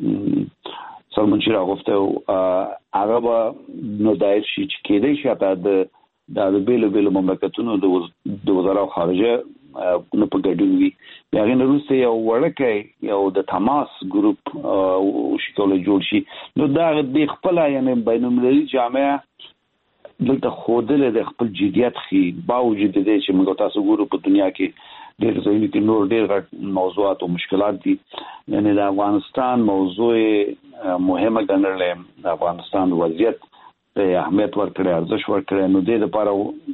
سرمنشي راغوفته هغه به نو دایر شي چې کېدای شي د بیلو مملکتونو د وزرا خارجه نو په ګډون وي. بیا غن روسي یو ورکه یو د تماس ګروپ شکل جوړ شي. نو دا د خپل یعنی بینالمللي جامعه دلته خوده له خپل جديت خي باوجود د دې چې موږ تاسو ګورو په دنیا کې ډېر ځایونه کې نور ډېر غټ موضوعات او مشکلات دي. یعنی د افغانستان موضوع مهمه ګڼل د افغانستان وضعیت ته اهمیت ورکړي ارزښت ورکړي. نو د دې لپاره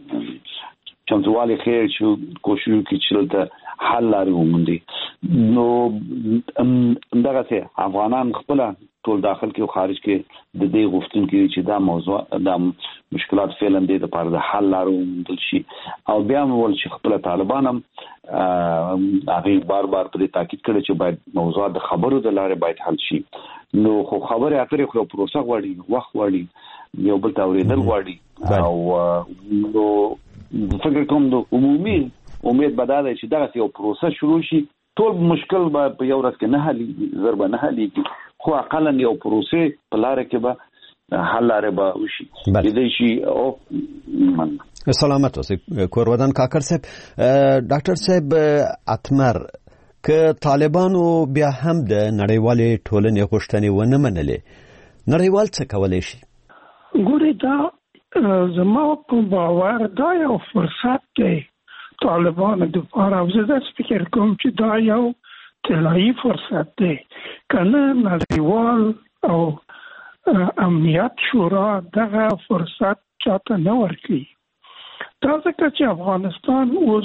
چمتووالی خیر چې کوشش وکړي چې ته حل لري وموندي. نو دغه څه افغانان خپل ټول داخل کې او خارج کې د دې غوښتنې کوي چې دا موضوع د مشکلات فعلا د لپاره د حل لارو وموندل شي. او بیا ول چې خپل طالبان هم هغه بار په دې تاکید کړي چې باید موضوعات د خبرو د لارې باید حل شي. نو خو خبره اترې خو پروسه غواړي وخت غواړي یو بل تاوریدل غواړي. او نو فکر کوم د عمومي امید بداله چې دغه یو پروسه شروع شي. ټول مشکل به په یو ورځ کې نه حل ضربه نه حل خو اقلا یو پروسه په لار کې به حل لاره به وشي. دې شي او سلامت اوسئ کورودان کاکر صاحب. ډاکټر صاحب اتمر که طالبانو بیا هم د نړیوالې ټولنې غوښتنې ونه منلې نړیوال څه کولای شي؟ ګورې دا زما په باور دا یو فرصت دی طالبانو د لپاره. زه فکر کوم چې دا یو طلایی فرصت دی کنه نړیوال او امنیت شورا دغه فرصت چاته نه ورکړي. دا ځکه چې افغانستان اوس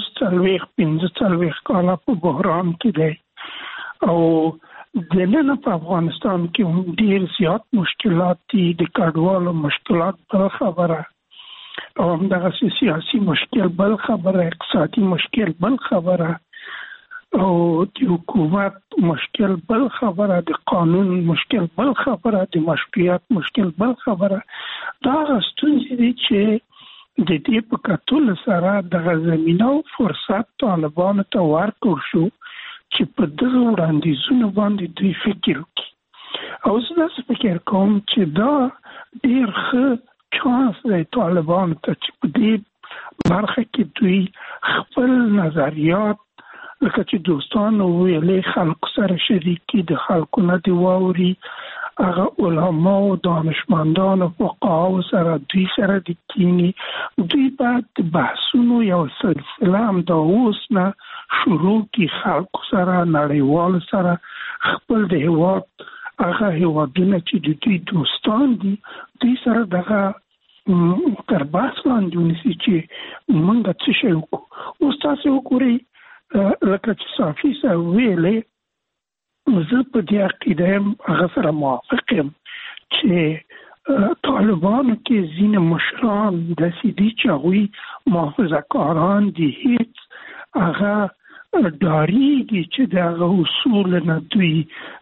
45 کاله په بحران کې دی او دننه په افغانستان کې ډیر زیات مشکلات دي. د کډوالو مشکلات بل خبره او همدغه سیاسي مشکل بل خبره اقتصادي مشکل بل خبره او د حکومت مشکل بل خبره د قانون مشکل بل خبره د مشروعیت مشکل بل خبره. دا ستونزې دي چې د دې په کتل سره د زمينه او فرصت طالبانو ته ورکړ شو چې په دغه وړاندیزونو باندې دوی فکر وکړي. او زه فکر کوم چې دا ډیر ښه چانس دی طالبانو ته چې په دې برخه کې دوی خپل نظریات لکه چې دوستانو ویلې خلکو سره شریکي د خلکو نه دی واوري هغه علما او دانشمندان او فقها سره دوی سره د کینی دوی بعد بحثونو یو سلسله هم د اوس نه شروع کی خلکو سره نړیوال سره خپل د هیواد هغه هیوادونه چې د دوی دوستان دي دوی سره دغه تر بحث لاندې ونیسي چې موږ څه شی وکړو. اوس تاسو وګورئ لکه چې صافي صاحب ویلې زه په دې عقیده یم هغه سره موافق یم چې طالبانو کې ځینې مشران داسې دي چې هغوی محافظه‌کاران دي هیڅ هغه ډارېږي چې د هغه اصول نه دوی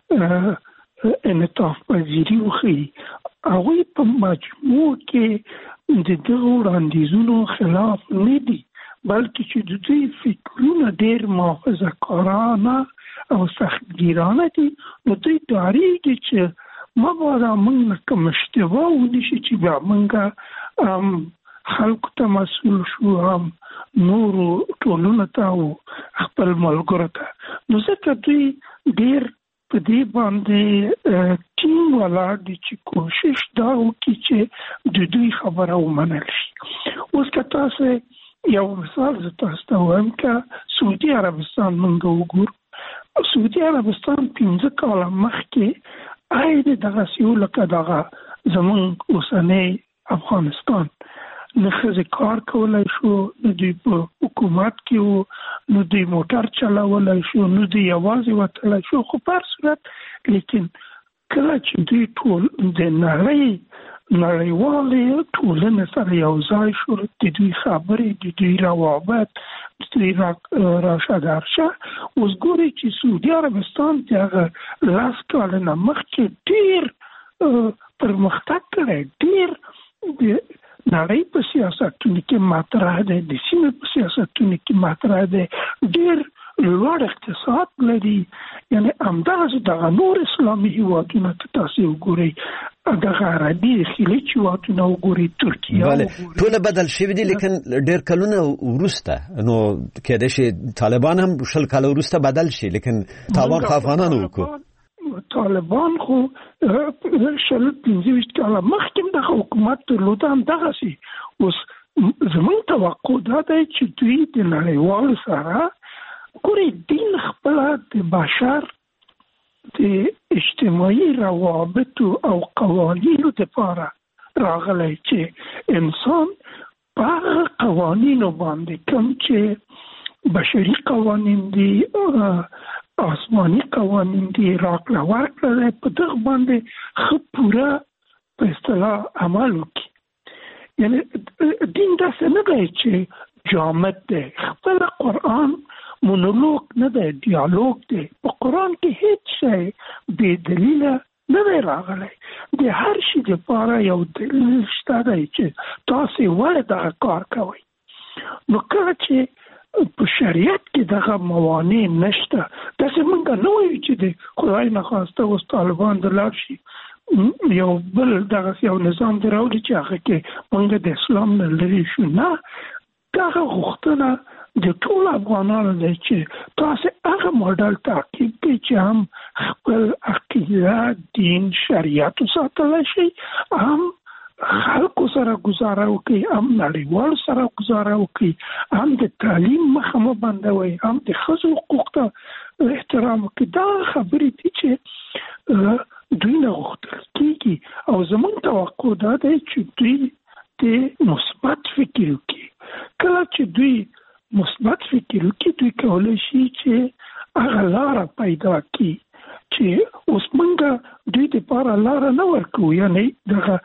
انعطاف پذیري وښیي. هغوی په مجموع کې د دغو وړاندیزونو خلاف نه دي بلکې چې د دوی فکرونه ډېر محافظه‌کارانه او سختګیرانه دي. نو دوی ډارېږي چې مبادا موږ نه کوم اشتباه ونشي چې بیا موږ خلکو ته مسؤل شو هم نورو ټولنو ته او خپل ملګرو ته. نو ځکه دوی ډېر په دې باندې ټینګ ولاړ دي چې کوشش دا وکړي چې د دوی خبره ومنل شي. اوس که تاسو یو مثال زه تاسو ته وایم که سعودي عربستان موږ وګورو. سعودي عربستان 15 کاله مخکې دغسې یو لکه دغه زموږ اوسنی افغانستان نه ښځې کار کولی شو، نه دوی په حکومت کې وو، نه دوی موټر چلولی شو، نه دوی یوازې وتلی شو. خو په هر صورت لیکن کله چې دوی ټول د نړیوالې ټولنې سره یو ځای شو، د دوی خبرې، د دوی روابط، د دوی راشه درشه، اوس ګورئ چې سعودي عربستان د هغه لاس کال نه مخکې ډیر پرمختګ کړی، ډیر نړۍ په سیاستونو کې مطرح دی، د سیمې په سیاستونو کې مطرح دی، ډیر لوړ اقتصاد لري. یعنی همدغه دغه نور اسلامي هیوادونه ته تاسو وګورئ، دغه عربي خلیج هیوادونه وګورئ، ترکیه وګورئ، ټول بدل شوي دي. لیکن ډیر کلونه وروسته نو کېدای شي طالبان هم 20 کال وروسته بدل شي، لیکن تاوان خو افغانانو وکړو. طالبان خو 15 کاله مخکې د حکومت درلوده، همدغسې. اوس زموږ توقع دا دی چې دوی د نړیوالو سره ګوري دین خپل د بشر د اجتماعي روابط او قوانینو لپاره راغلی، چې انسان په هغه قوانینو باندې کوم چې بشري قوانین دي، آسماني قوانین دي، راکړه ورکړه دی، په دغه باندې ښه پوره په اصطلاح عمل وکړي. یعنی دین داسې نه دی چې جامد دی، خپل قرآن مونولوگ نه دی، دیالوگ دی. په قرآن کې هیڅ شی بې دلیله نه دی راغلی، د هر شي لپاره یو دلیل شته دی چې تاسو ولې دغه کار کوئ. نو کله چې په شریعت کې دغه موانع نشته، داسې موږ نه وایو چې د خدای نخواسته اوس طالبان د لاړ شي یو بل دغه یو نظام دی راوړي چې هغه کې موږ د اسلام نه لرې شو. نه، دغه غوښتنه د ټول افغانانو دی چې تاسو هغه موډل تعقیب کړئ چې هم خپل عقیده، دین، شریعت وساتلی شي، هم خلکو سره گزاره وکړي، هم نړیوالو سره گزاره وکړي، هم د تعلیم مخه مه بندوئ، هم د ښځو حقوق ته احترام وکړي. دا خبرې دي چې دوی نه غوښتل کېږي، او زموږ توقع دا دی چې دوی د مثبت فکر وکړي. کله چې دوی مثبت فکر وکړي، دوی کولی شي چې هغه لاره پیدا کړي چې اوس موږ دوی دپاره لاره نه ورکوو، یعنی دغه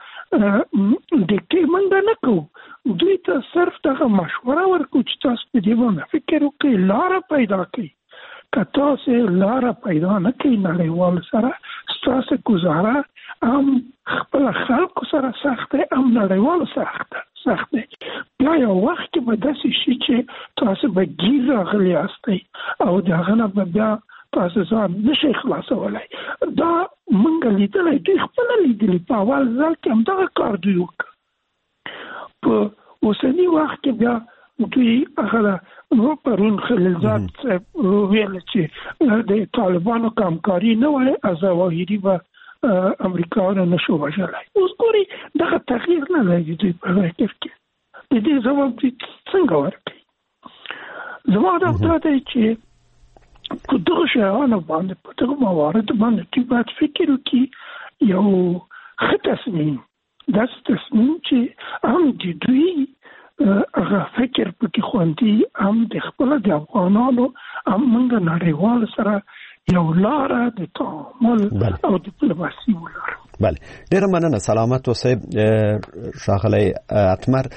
ډکټې موږ نه کوو، دوی ته صرف دغه مشوره ورکوو چې تاسو په دې باندې فکر وکړئ، لاره پیدا کړئ. که تاسو لاره پیدا نه کړئ نړیوالو سره، ستاسو ګزاره هم خپل خلکو سره سخت دی، هم نړیوالو سره سخت دی. بیا یو وخت کې به داسې شي چې تاسو به ګیر راغلي یاستئ او د هغه نه به بیا تاسو ځان نشئ خلاصولی. دا موږ لیدلی، دوی خپله لیدلي، په اول ځل کې همدغه کار دوی وکړه. په اوسني وخت کې بیا دوی هغه پرون خلیلزاد صاحب ویل چې د طالبانو کمکاري نه وای، ظواهري به امریکایانو نشو وژلی. اوس ګورئ دغه تغییر نه لري دوی په فکر کې. د دې ځواب دوی څنګه ورکوي؟ زما دا دی چې په دغه شیانو باندې، په دغه موارد باندې دوی باید فکر وکړي، یو ښه تصمیم، داسې تصمیم چې هم د دوی هغه فکر پکې خوندي، هم د خپل د افغانانو، هم موږ نړیوالو سره یو لاره د تعامل او ډیپلوماسي ولرو. بله، ډیره مننه. سلامت اوسئ ښاغلی اتمر.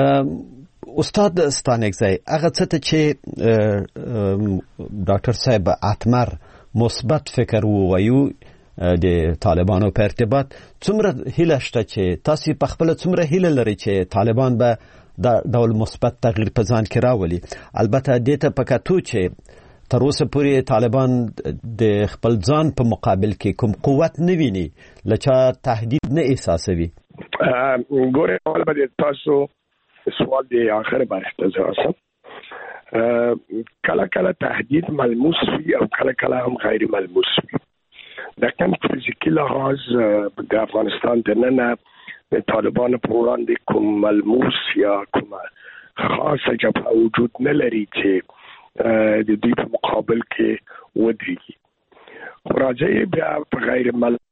استاد ستانکزی، هغه څه ته چې ډاکټر صاحب اتمر مثبت فکر ووایو د طالبانو په ارتباط، څومره هیله شته چې تاسو په خپله څومره هیله لرئ چې طالبان به دا ډول مثبت تغییر په ځان کې راولي؟ البته دې ته په کتو چې تر اوسه پورې طالبان د خپل ځان په مقابل کې کوم قوت نه ویني، له چا تهدید نه احساسوي. ګورئ، اول به تاسو سوال د آخر باندې ځواب. کله کله تهدید ملموس وي او کله کله هم غیر ملموس وي. د کم فزیکی لحاظ د افغانستان دننه د طالبانو په وړاندې کوم ملموس یا کوم خاصه جبهه وجود نه لري چې د دوی په مقابل کې ودرېږي. خو راځئ بیا په غیر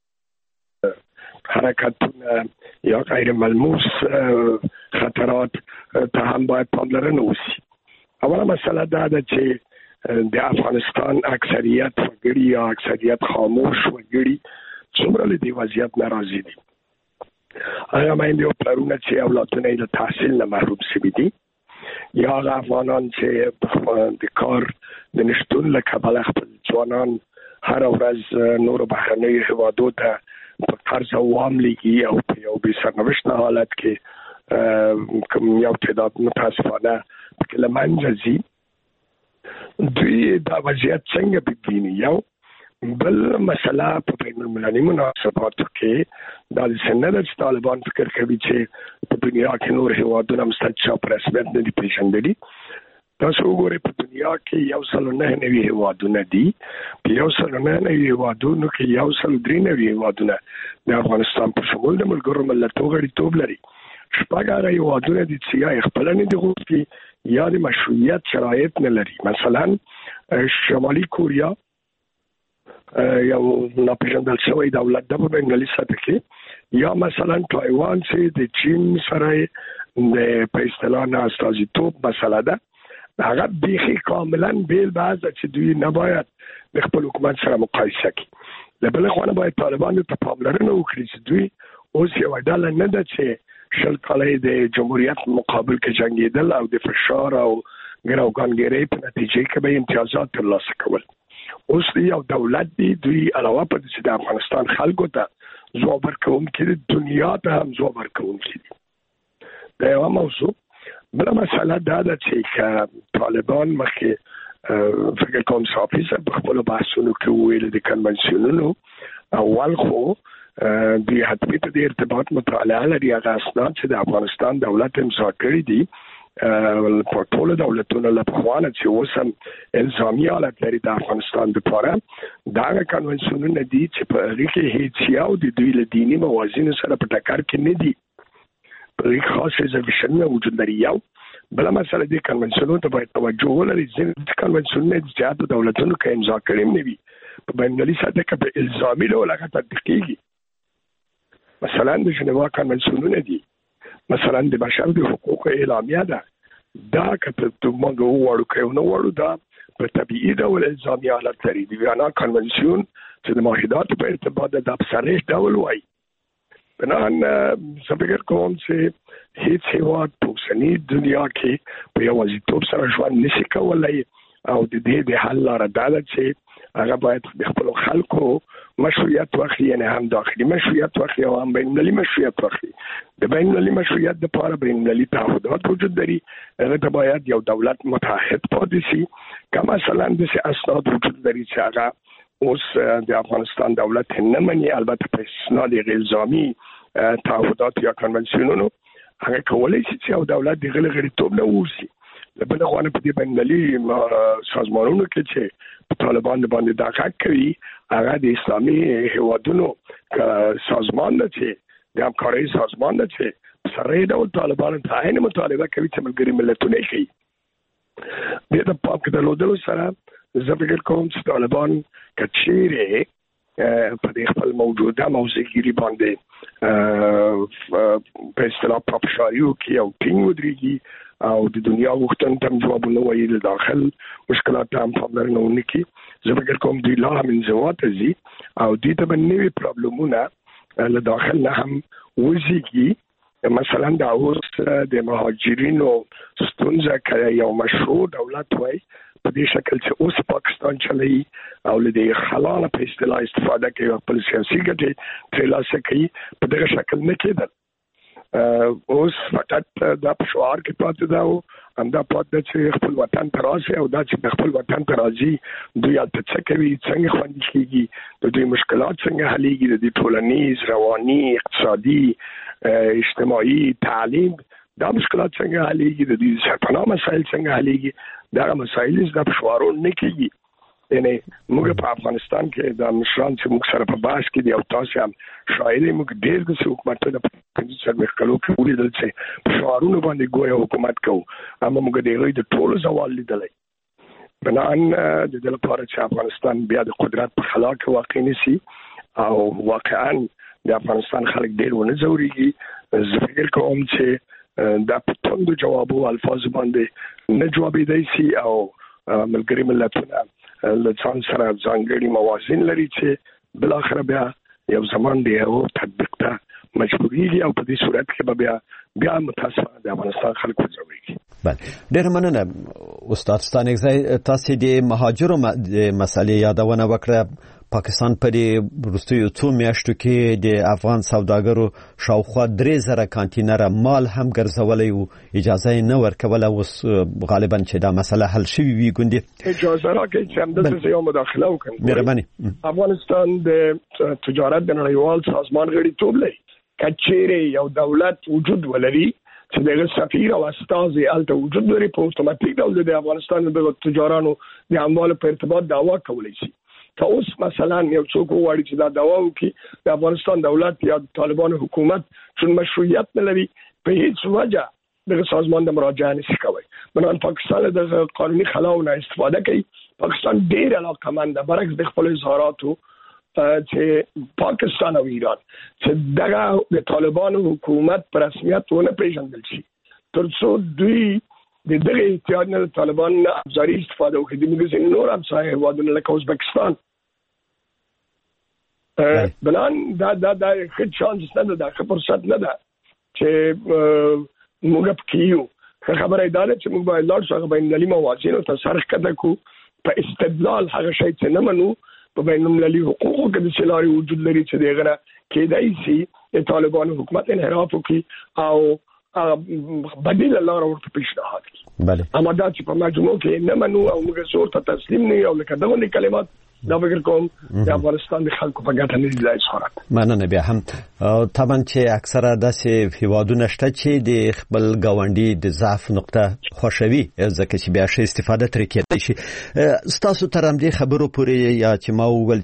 حرکتونه یا غیر ملموس خطرات ته هم باید پاملرنه وشي. اوله مسئله دا ده چې د افغانستان اکثریت وګړي یا اکثریت خاموش وګړي څومره له دې وضعیت نه راضي دي. آیا میندې او پلرونه چې اولادونه یې د تحصیل نه محروم شوي دي، یا هغه افغانان چې د کار د نشتون له کبله خپل ځوانان هر ورځ نور بهرنۍ هیوادو ته په قرض عوام لګي او په یو بې سرنوشت حالت کې کوم یو تعداد متاسفانه په لمنځه ځي دوی دا وضعیت څنګه بدلوي. یو بل مسله په بین المللي مناسباتو کې دا څنګه د طالبان فکر کوي چې په دنیا کې نور هیوادونه مستقل په رسمیت نه دي پیژندلي. تاسو وګورئ په دنیا کې 109 هیوادونه دي، په 109 هیوادونو کې 103 هیوادونه د افغانستان په شمول د ملګرو ملتونو غړیتوب لري. شپږ هیوادونه دي چې خپل نه دي غوښتي یا د مشروعیت شرایط نه لري. مثلا شمالي کوریا یو ناپېژندل شوی دولت د بین المللي سطح کې، یا مثلا تایوان چې د چین سره د په اصطلاح نه استازیتوب مسله ده. هغه بیخي کاملا بیل بعض چې دوی نه باید د خپل حکومت سره مقایسه کړي. له بل خوا نه باید طالبان ته پاملرنه وکړي چې دوی اوس یو ډله نه ده چې شل کاله د جمهوریت مقابل کې جنگیدل او د فشار او ګراوګانګيري په نتیجه کې به امتیازات ترلاسه کول. اوس یو دولت دی، دوی علاوه پر دې د افغانستان خلکو ته ځواب ورکوونکي دي، دنیا ته هم ځواب ورکوونکي دي. دا یو موضوع. بل مسله دا ده چې طالبان مخکې فکر کوم صافي صاحب په خپل بحثونو کې ویل د کنونسیونونو اول خو دوی حتمي ته د ارتباط مطالعه لري. هغه اسناد چې د افغانستان دولت امضا کړی دي په ټولو دولتونو له پخوانه چې اوس هم الزامي حالت لري د افغانستان لپاره، دا کنونسیونونه دي چې په هغې کې هیڅ یو د دوی له دیني موازینو سره په ټکر کې نه دي. په خاص ریزرویشنونه وجود لري. یو بل مسله د کنونسیونونو ته باید توجه ولري. ځینې کنونسیونونه د زیاتو دولتونو کې امضا کړي نه وي، په بین المللي سطح کې په الزامي ډول هغه تطبیق کېږي. مثلا د ژنیوا کنونسیونونه دي، مثلا د بشر د حقوقو اعلامیه ده، دا که موږ وغواړو که نه وغواړو دا په طبیعي ډول الزامي حالت لري. د ویانا کنونسیون چې د معاهداتو په ارتباط د صریح ډول وایي. بنان زه فکر کوم چې هیڅ هیواد په اوسنۍ دنیا کې په یوازیتوب سره ژوند نشي کولی او د دې د حل لاره دا ده چې هغه باید د خپلو خلکو مشروعیت واخلي، یعنې هم داخلي مشروعیت واخلي او هم بین المللي مشروعیت واخلي. د بین المللي مشروعیت دپاره بین المللي تعهدات وجود لري، هغه ته باید یو دولت متحد پاتې شي. که مثلا داسې اسناد وجود لري چې هغه اوس د افغانستان دولت نه مني، البته په استثنا د الزامي تعهدات یا کنونسیونونو، هغه کولی شي چې یو دولت د هغه غړیتوب نه ووځي. له بله خوا نه په دې بین المللي سازمانونو کې چې په طالبان باندې دا غږ کوي، هغه د اسلامي هیوادونو سازمان ده چې د همکارۍ سازمان ده چې صریح ډول طالبانو ته عین مطالبه کوي چې ملګري ملتونه یې ښیي. دې د پام کې درلودلو سره زه فکر کوم چې طالبان که چیرې په دې خپل موجوده موضوعګیري باندې په اصطلاح پاپشاري وکړي او ټینګ ودرېږي او د دنیا غوښتنو ته هم ځوابونه وایي، د داخل مشکلات ته هم پاملرنه ونه کړي، زه فکر کوم دوی لا هم انزوا ته ځي او دوی ته به نوي پرابلمونه له داخل نه هم وزېږي. مثلا دا اوس د مهاجرینو ستونزه که یو مشروع دولت وای په دې شکل چې اوس پاکستان چلوي او له دې خلانه په اصطلاح استفاده کوي او خپل سیاسي ګټې ترلاسه کوي، په دغه شکل نه کېدل. اوس فقط دا په شعار کې پاتې ده او همدا پاتې ده چې خپل وطن ته راشي او دا چې خپل وطن ته راځي دوی هلته څه کوي، څنګه خوندي کېږي، د دوی مشکلات څنګه حلېږي، د دوی ټولنیز، رواني، اقتصادي، اجتماعي، تعلیم دا مشکلات څنګه حلېږي، د دوی سرپناه مسایل څنګه حلېږي، دا مسایل دا په شعارونو نه کېږي. یعنې موږ په افغانستان کې د مشران چې موږ سره په بحث کې دي او تاسو هم شاهد موږ ډېر داسې حکومتونه په 50 کلو کې ولیدل چې په شعارونو باندې ګویا حکومت کوو، اما موږ د هغوی د ټولو زوال لیدلی. بنان د دې لپاره چې افغانستان بیا د قدرت په خلا کې واقع نشي او واقعا د افغانستان خلک ډېر ونه ځورېږي، زه فکر کوم چې دا په توندو جوابو الفاظو باندې نه جوابېدی شي او ملګري ملتونه له ځان سره ځانګړي موازین لري چې بالاخره بیا یو زمان دی او تطبیق ته مجبورېږي او په دې صورت کې به بیا متاسفانه د افغانستان خلک وځورېږي. بله، ډېره مننه استاد ستانکزی. تاسې د مهاجرو د مسلې یادونه وکړه. پاکستان په دې وروستیو څو میاشتو کې د افغان سوداګرو شاوخوا 3000 کانټینر مال هم ګرځولې او اجازه یې نه ورکوله. اوس غالبا چې دا مسله حل شوې وي ګوندې اجازه راکړئ چې همدلته یو مداخله وکړم. مهرباني. افغانستان د تجارت د نړیوال سازمان غړیتوب لري. کچېره یو دولت وجود ولري چې دغه سفیر او استازي الته وجود لري، په اتوماتیک ډول د افغانستان د تجارانو د اموالو په ارتباط دعوا کولی شي. که اوس مثلا یو څوک وایي چې دا دعوا وکړي د افغانستان دولت یا طالبانو حکومت چون مشروعیت نه لري، په هیڅ وجه دغه سازمان د مراجعه نشي کوي. بنان پاکستان د قانوني خلاو نه استفاده کوي. پاکستان ډیر علاقمند برعکس د خپل اظهاراتو چې پاکستان او ایران چې دغه د طالبانو حکومت پر رسمیت ونه پیژندل شي ترڅو دوی د دغه اتحاد نه طالبان نه ابزاري استفاده وکړي. د موږ نور همسایه هیوادونه لکه ازبکستان بلان دا ښه چانس نه ده، ښه فرصت نه ده چې موږ پکې یو. خبره دا ده چې موږ باید لاړ شو بین المللي موازینو ته سر ښکته کړو په استدلال هغه شی چې نه منو په بین المللي حقوقو کې د سلاري وجود لري چې دغه کېدای شي د طالبانو حکومت انحراف وکړي او بدیل لار ورته پیشنهاد کړي. بله اما دا چې په مجموع کې نه منو او موږ زور ته تسلیم نه یو لکه دغه کلمات دا فکر کوم د افغانستان د خلکو په ګټه نه دی ځای. مننه. بیا هم طبعا چې اکثره داسې هیوادونه شته چې د خپل ګاونډي د ضعف نقطه خوښوي ځکه چې بیا ښه استفاده ترې کېدای شي. ستاسو تر همدې خبرو پورې یا چې ما وویل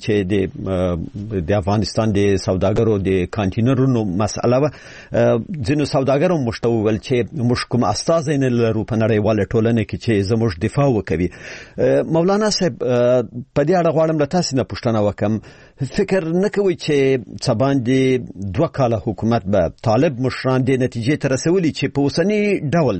چې د افغانستان د سوداګرو د کانټینرونو مسأله وه، ځینو سوداګرو موږ ته وویل چې موږ کوم استازی نه لرو په نړیواله ټولنه کې چې زموږ دفاع وکوي. مولانا صاحب په دې اړه غواړم له تاسو نه پوښتنه وکم، فکر نه کوئ چې څه باندې 2 کاله حکومت به طالب مشران د نتیجې ته رسولي چې په اوسني ډول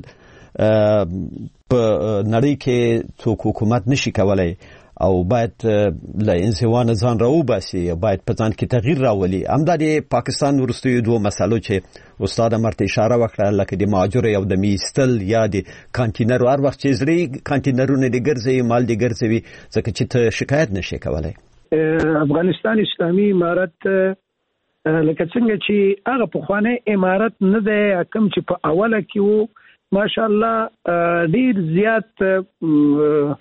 په نړۍ کې څوک حکومت نشي کولای او باید له انزوا نه ځان راوباسي، باید په ځان کې تغییر راولي. همدا د پاکستان وروستیو 2 مسالو چې استاد مرته اشاره وکړه لکه د مهاجرو او د میستل یا د کانټینر هر وخت چې زری کانټینرونه د ګرځي مال د ګرځوي ځکه چې ته شکایت نشي کولای. افغانستان اسلامي امارت لکه څنګه چې هغه په خوانه امارت نه دی کوم چې په اوله کې وو ماشاءالله ډیر زیات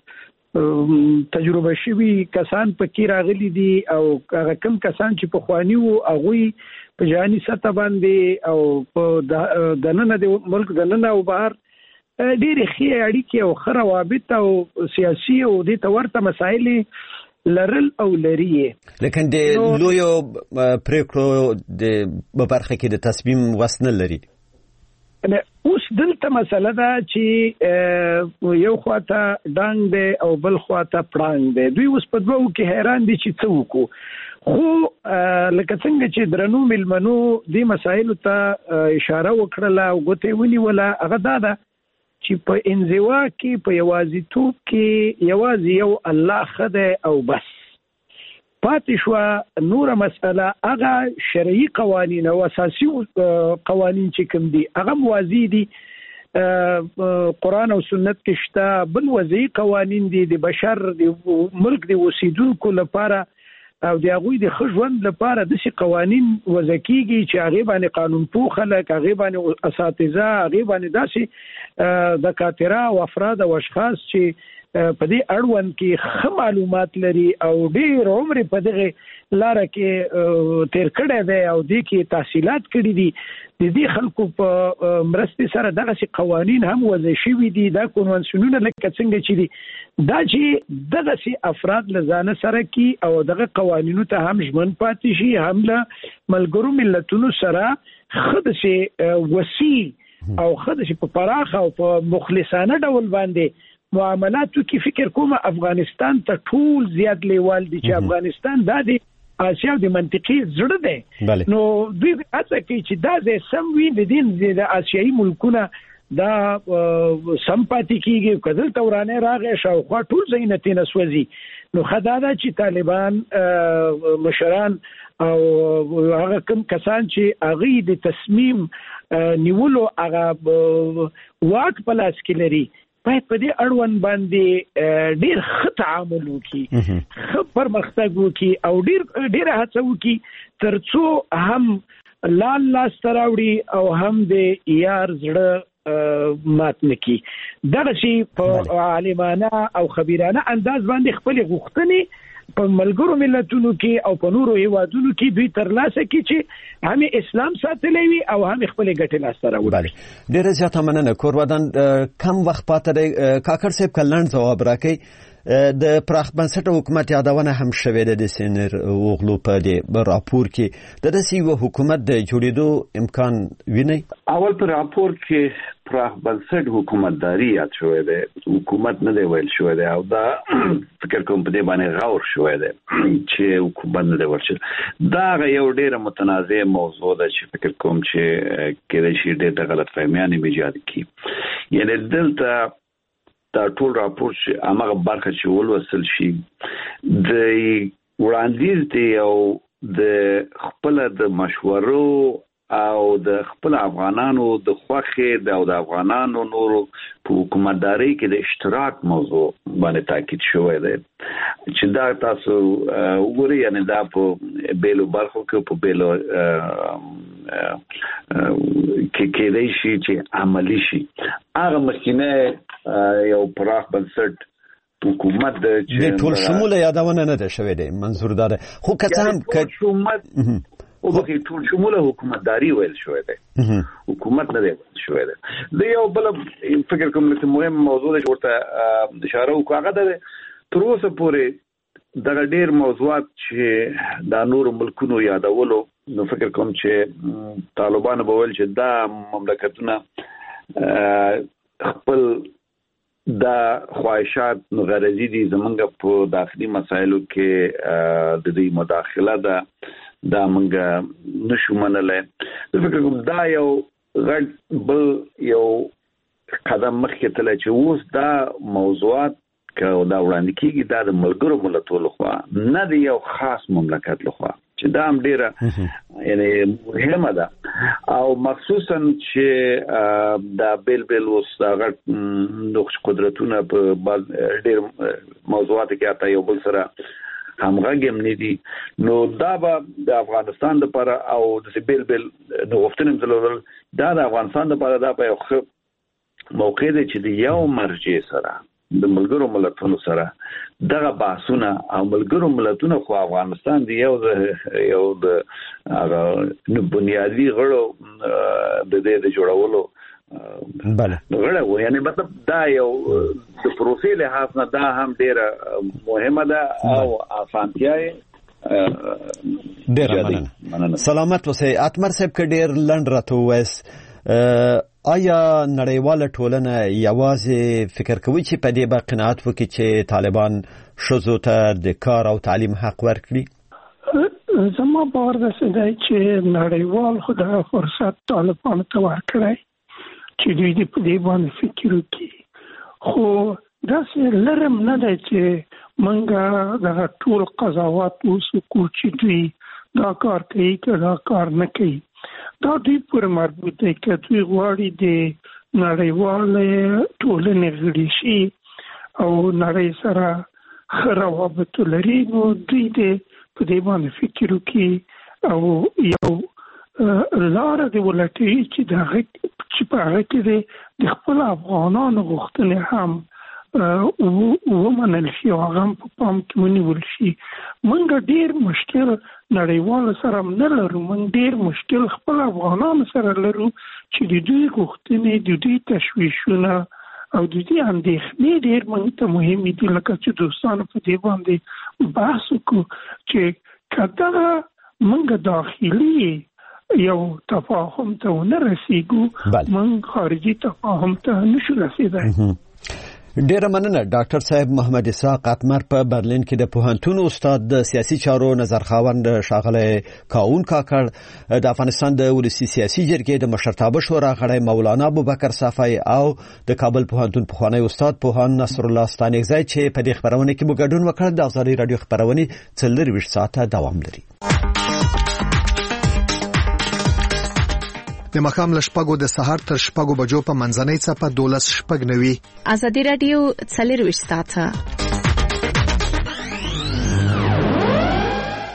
تجربه شوي کسان پکې راغلي دي او هغه کم کسان چې په خواني وو هغه په جهاني سطح باندې او په دننه د ملک دننه او بهر ډېر ښې اړیکې او ښه روابط او سیاسي او د تورته مسایل لرل او لري. لیکن د لویو پریکړو د برخه کې د تصمیم وسنه لري. اوس دلته مسله ده چې یو خواته ډنګ دی او بل خواته پړانګ دی. دوی اوس په دوو کې حیران دي چې څه وکړو. خو لکه څنګه چې درنو ملمنو دې مسایلو ته اشاره وکړله او ګوتې ونیوله، هغه دا ده چې په انزوا کې په یوازیتوب کې یوازې یو الله ښه دی او بس. پاتې شوه نوره مسئله هغه شرعي قوانین او اساسي قوانین چې کوم دي هغه موازی دي، قرآن او سنت کې شته. بل وضعي قوانین دي د بشر د ملک د اوسیدونکو لپاره او د هغوی د ښه ژوند لپاره داسې قوانین وضع کېږي چې هغې باندې قانون پوه خلک، هغې باندې اساتذه، هغې باندې داسې دکاتره او افراد او اشخاص چې په دې اړوند کې ښه معلومات لري او ډېر عمر په دغه لاره کې تیر کړی دی او دې کې تحصیلات کړي دي. د دې خلکو په مرستې سره دغسې قوانین هم وضع شوي دي. دا کنوانسیونونه لکه څنګه چې دي دا چې دغسې افراد له ځانه سره کي او دغه قوانینو ته هم ژمن پاتې شي، هم له ملګرو ملتونو سره ښه داسې وسیع او ښه داسې په پراخه او په مخلصانه ډول باندې معاملاتو کې فکر کوم افغانستان ته ټول زیات لیوال دي چې افغانستان دا د آسیا د منطقي زړه دی. نو دوی هڅه کوي چې دا د سم وي د دې د آسیایي ملکونه دا سم پاتې کیږي. کدل تورانه راغی شاوخوا ټول ځایونه تېنه سوځي. نو خدا دا چې طالبان مشران او هغه کوم کسان چې هغه د تصمیم نیولو هغه واک په لاس کې لري باید په دې اړوند باندې ډیر ښه تعامل وکړي، ښه پرمختګ وکړي او ډیره هڅه وکړي ترڅو هم لاس ته راوړي او هم د یار زړه مات نکي. دغه شی په عالمانه او خبيرانه انداز باندې خپل غوښتنې په ملګرو ملتونو کې او په نورو هیوادونو کې دوی ترلاسه کړي چې هم اسلام ساتلی وي او هم خپل ګټې لاسته راوړي. ډیره زیاته مننه. کورودان کم وخت پاتې دی. کاکړ صاحب کلند ځواب راکړي. د پراخ بنسټه حکومت یادونه هم شوې ده د سینر اوغلو په دې راپور کې. د داسې یو حکومت د جوړېدو امکان ویني؟ اول په راپور کې پراخ بنسټ حکومتداري یاد شوې ده، حکومت نه دی ویل شوې ده او دا فکر کوم په دې باندې غور شوې ده چې حکومت نه دی ویل شوې. دا یو ډېر متنازع موضوع ده چې فکر کوم چې کېدای شي ډېر غلط فهمیانې ایجاد کړي. یعنی دلته دا ټول راپور چې هغه برخه چې ولوسل شي د وړاندیز دی او د خپل د مشورو او د خپل افغانانو د خوخه او د افغانانو نورو په حکومتداري کې د اشتراک موضوع باندې تاکید شوی دی چې دا تاسو وګورئ. یعنی دا په بیلو برخو کې په بیلو کې کېدای شي چې عملی شي. هغه مخکینه یو پراخ بنسټ حکومت د ټول شموله یادونه نه ده شوې ده. منظور داره خو که هم حکومت او به ټول شموله حکومتداري ویل شوې ده، حکومت نه دی ویل شوې ده. د یو بل فکر کوم چې مهم موضوع ده ورته اشاره وکړه هغه ده تر اوسه پورې دغه ډېر موضوعات چې د نورو ملکونو یادولو، نو فکر کوم چې طالبان به ویل چې دا مملکتونه خپل دا خواهشات غرضی دي زمونږ په داخلي مسایلو کې د دې مداخله ده، دا مونږ نشو منلای. فکر کوم دا یو غټ بل یو قدم مخکې تللی چې اوس دا موضوعات که دا وړاندې کېږي دا د ملګرو ملتونو لخوا نه د یو خاص مملکت لخوا چې دا هم ډیره یعنی مهمه ده او مخصوصا چې دا بیل اوس هغه نقش قدرتونه په ډیر موضوعات کې اته یو بل سره همغږي هم نه دي. نو دا به د افغانستان لپاره او د بیل نغفتنم دلول دا د افغانستان لپاره دا په یو موقع دی چې د یو مرجع سره د ملګرو ملتونو سره دغه بحثونه او ملګرو ملتونو خو افغانستان دی یو د بنیادی غړو د دې جوړولو غړو، یعنی مطلب دا یو د پروسې له لحاظ نه دا هم ډیره مهمه ده او اسانتیا ډیره مننه. سلامت اوسئ. اتمر صاحب که ډیر لنډ راته ووایاست آیا نړیواله ټولنه یوازې فکر کوي چې په دې به قناعت وکړي چې طالبان ښځو ته د کار او تعلیم حق ورکړي؟ زما باور داسې دی چې نړیوال خو دغه فرصت طالبانو ته ورکړی چې دوی دې په دې باندې فکر وکړي، خو داسې لرم نه دی چې موږ دغه ټول قضاوت اوس وکړو چې دوی دا کار کوي که دا کار نه کوي. دا دوی پورې مربوط دی که دوی غواړي د نړیوالې ټولنې غړي شي او نړۍ سره ښه روابط ولري، نو دوی دې په دې باندې فکر وکړي او یو لاره دې ولټوي چې په هغه کې د خپل افغانانو غوښتنې هم ومنل شي او هغه هم په پام کې ونیول شي. موږ ډېر مشکل نړیوالو سره نه لرو، موږ ډېر مشکل خپل افغانانو سره لرو چې د دوی غوښتنې د دوی تشویشونه او د دوی اندېښنې ډېر موږ ته مهمې دي. لکه چې دوستانو په دې باندې بحث وکړو چې که دغه موږ داخلي یو تفاهم ته ونه رسیږو موږ خارجي تفاهم ته نشو رسیدای. ډیره مننه. ډاکټر صاحب محمد اسحاق اتمر په برلین کې د پوهنتون استاد د سیاسي چارو نظرخواند ښاغلی کاون کاکړ، د افغانستان د ولسي سیاسي جرګې د مشرتابه شورا غړی مولانا ابوبکر صافی او د کابل پوهنتون پخوانی استاد پوهان نصر الله ستانکزی چې په دې خبرونه کې مو ګډون وکړ. د ازادي رادیو خبرونه 24 ساعته دوام لري. د مخام ل شپږو د سهار تر شپږو بجو په منځنۍ څپه 12:09. ازادي رادیو 24 ساعته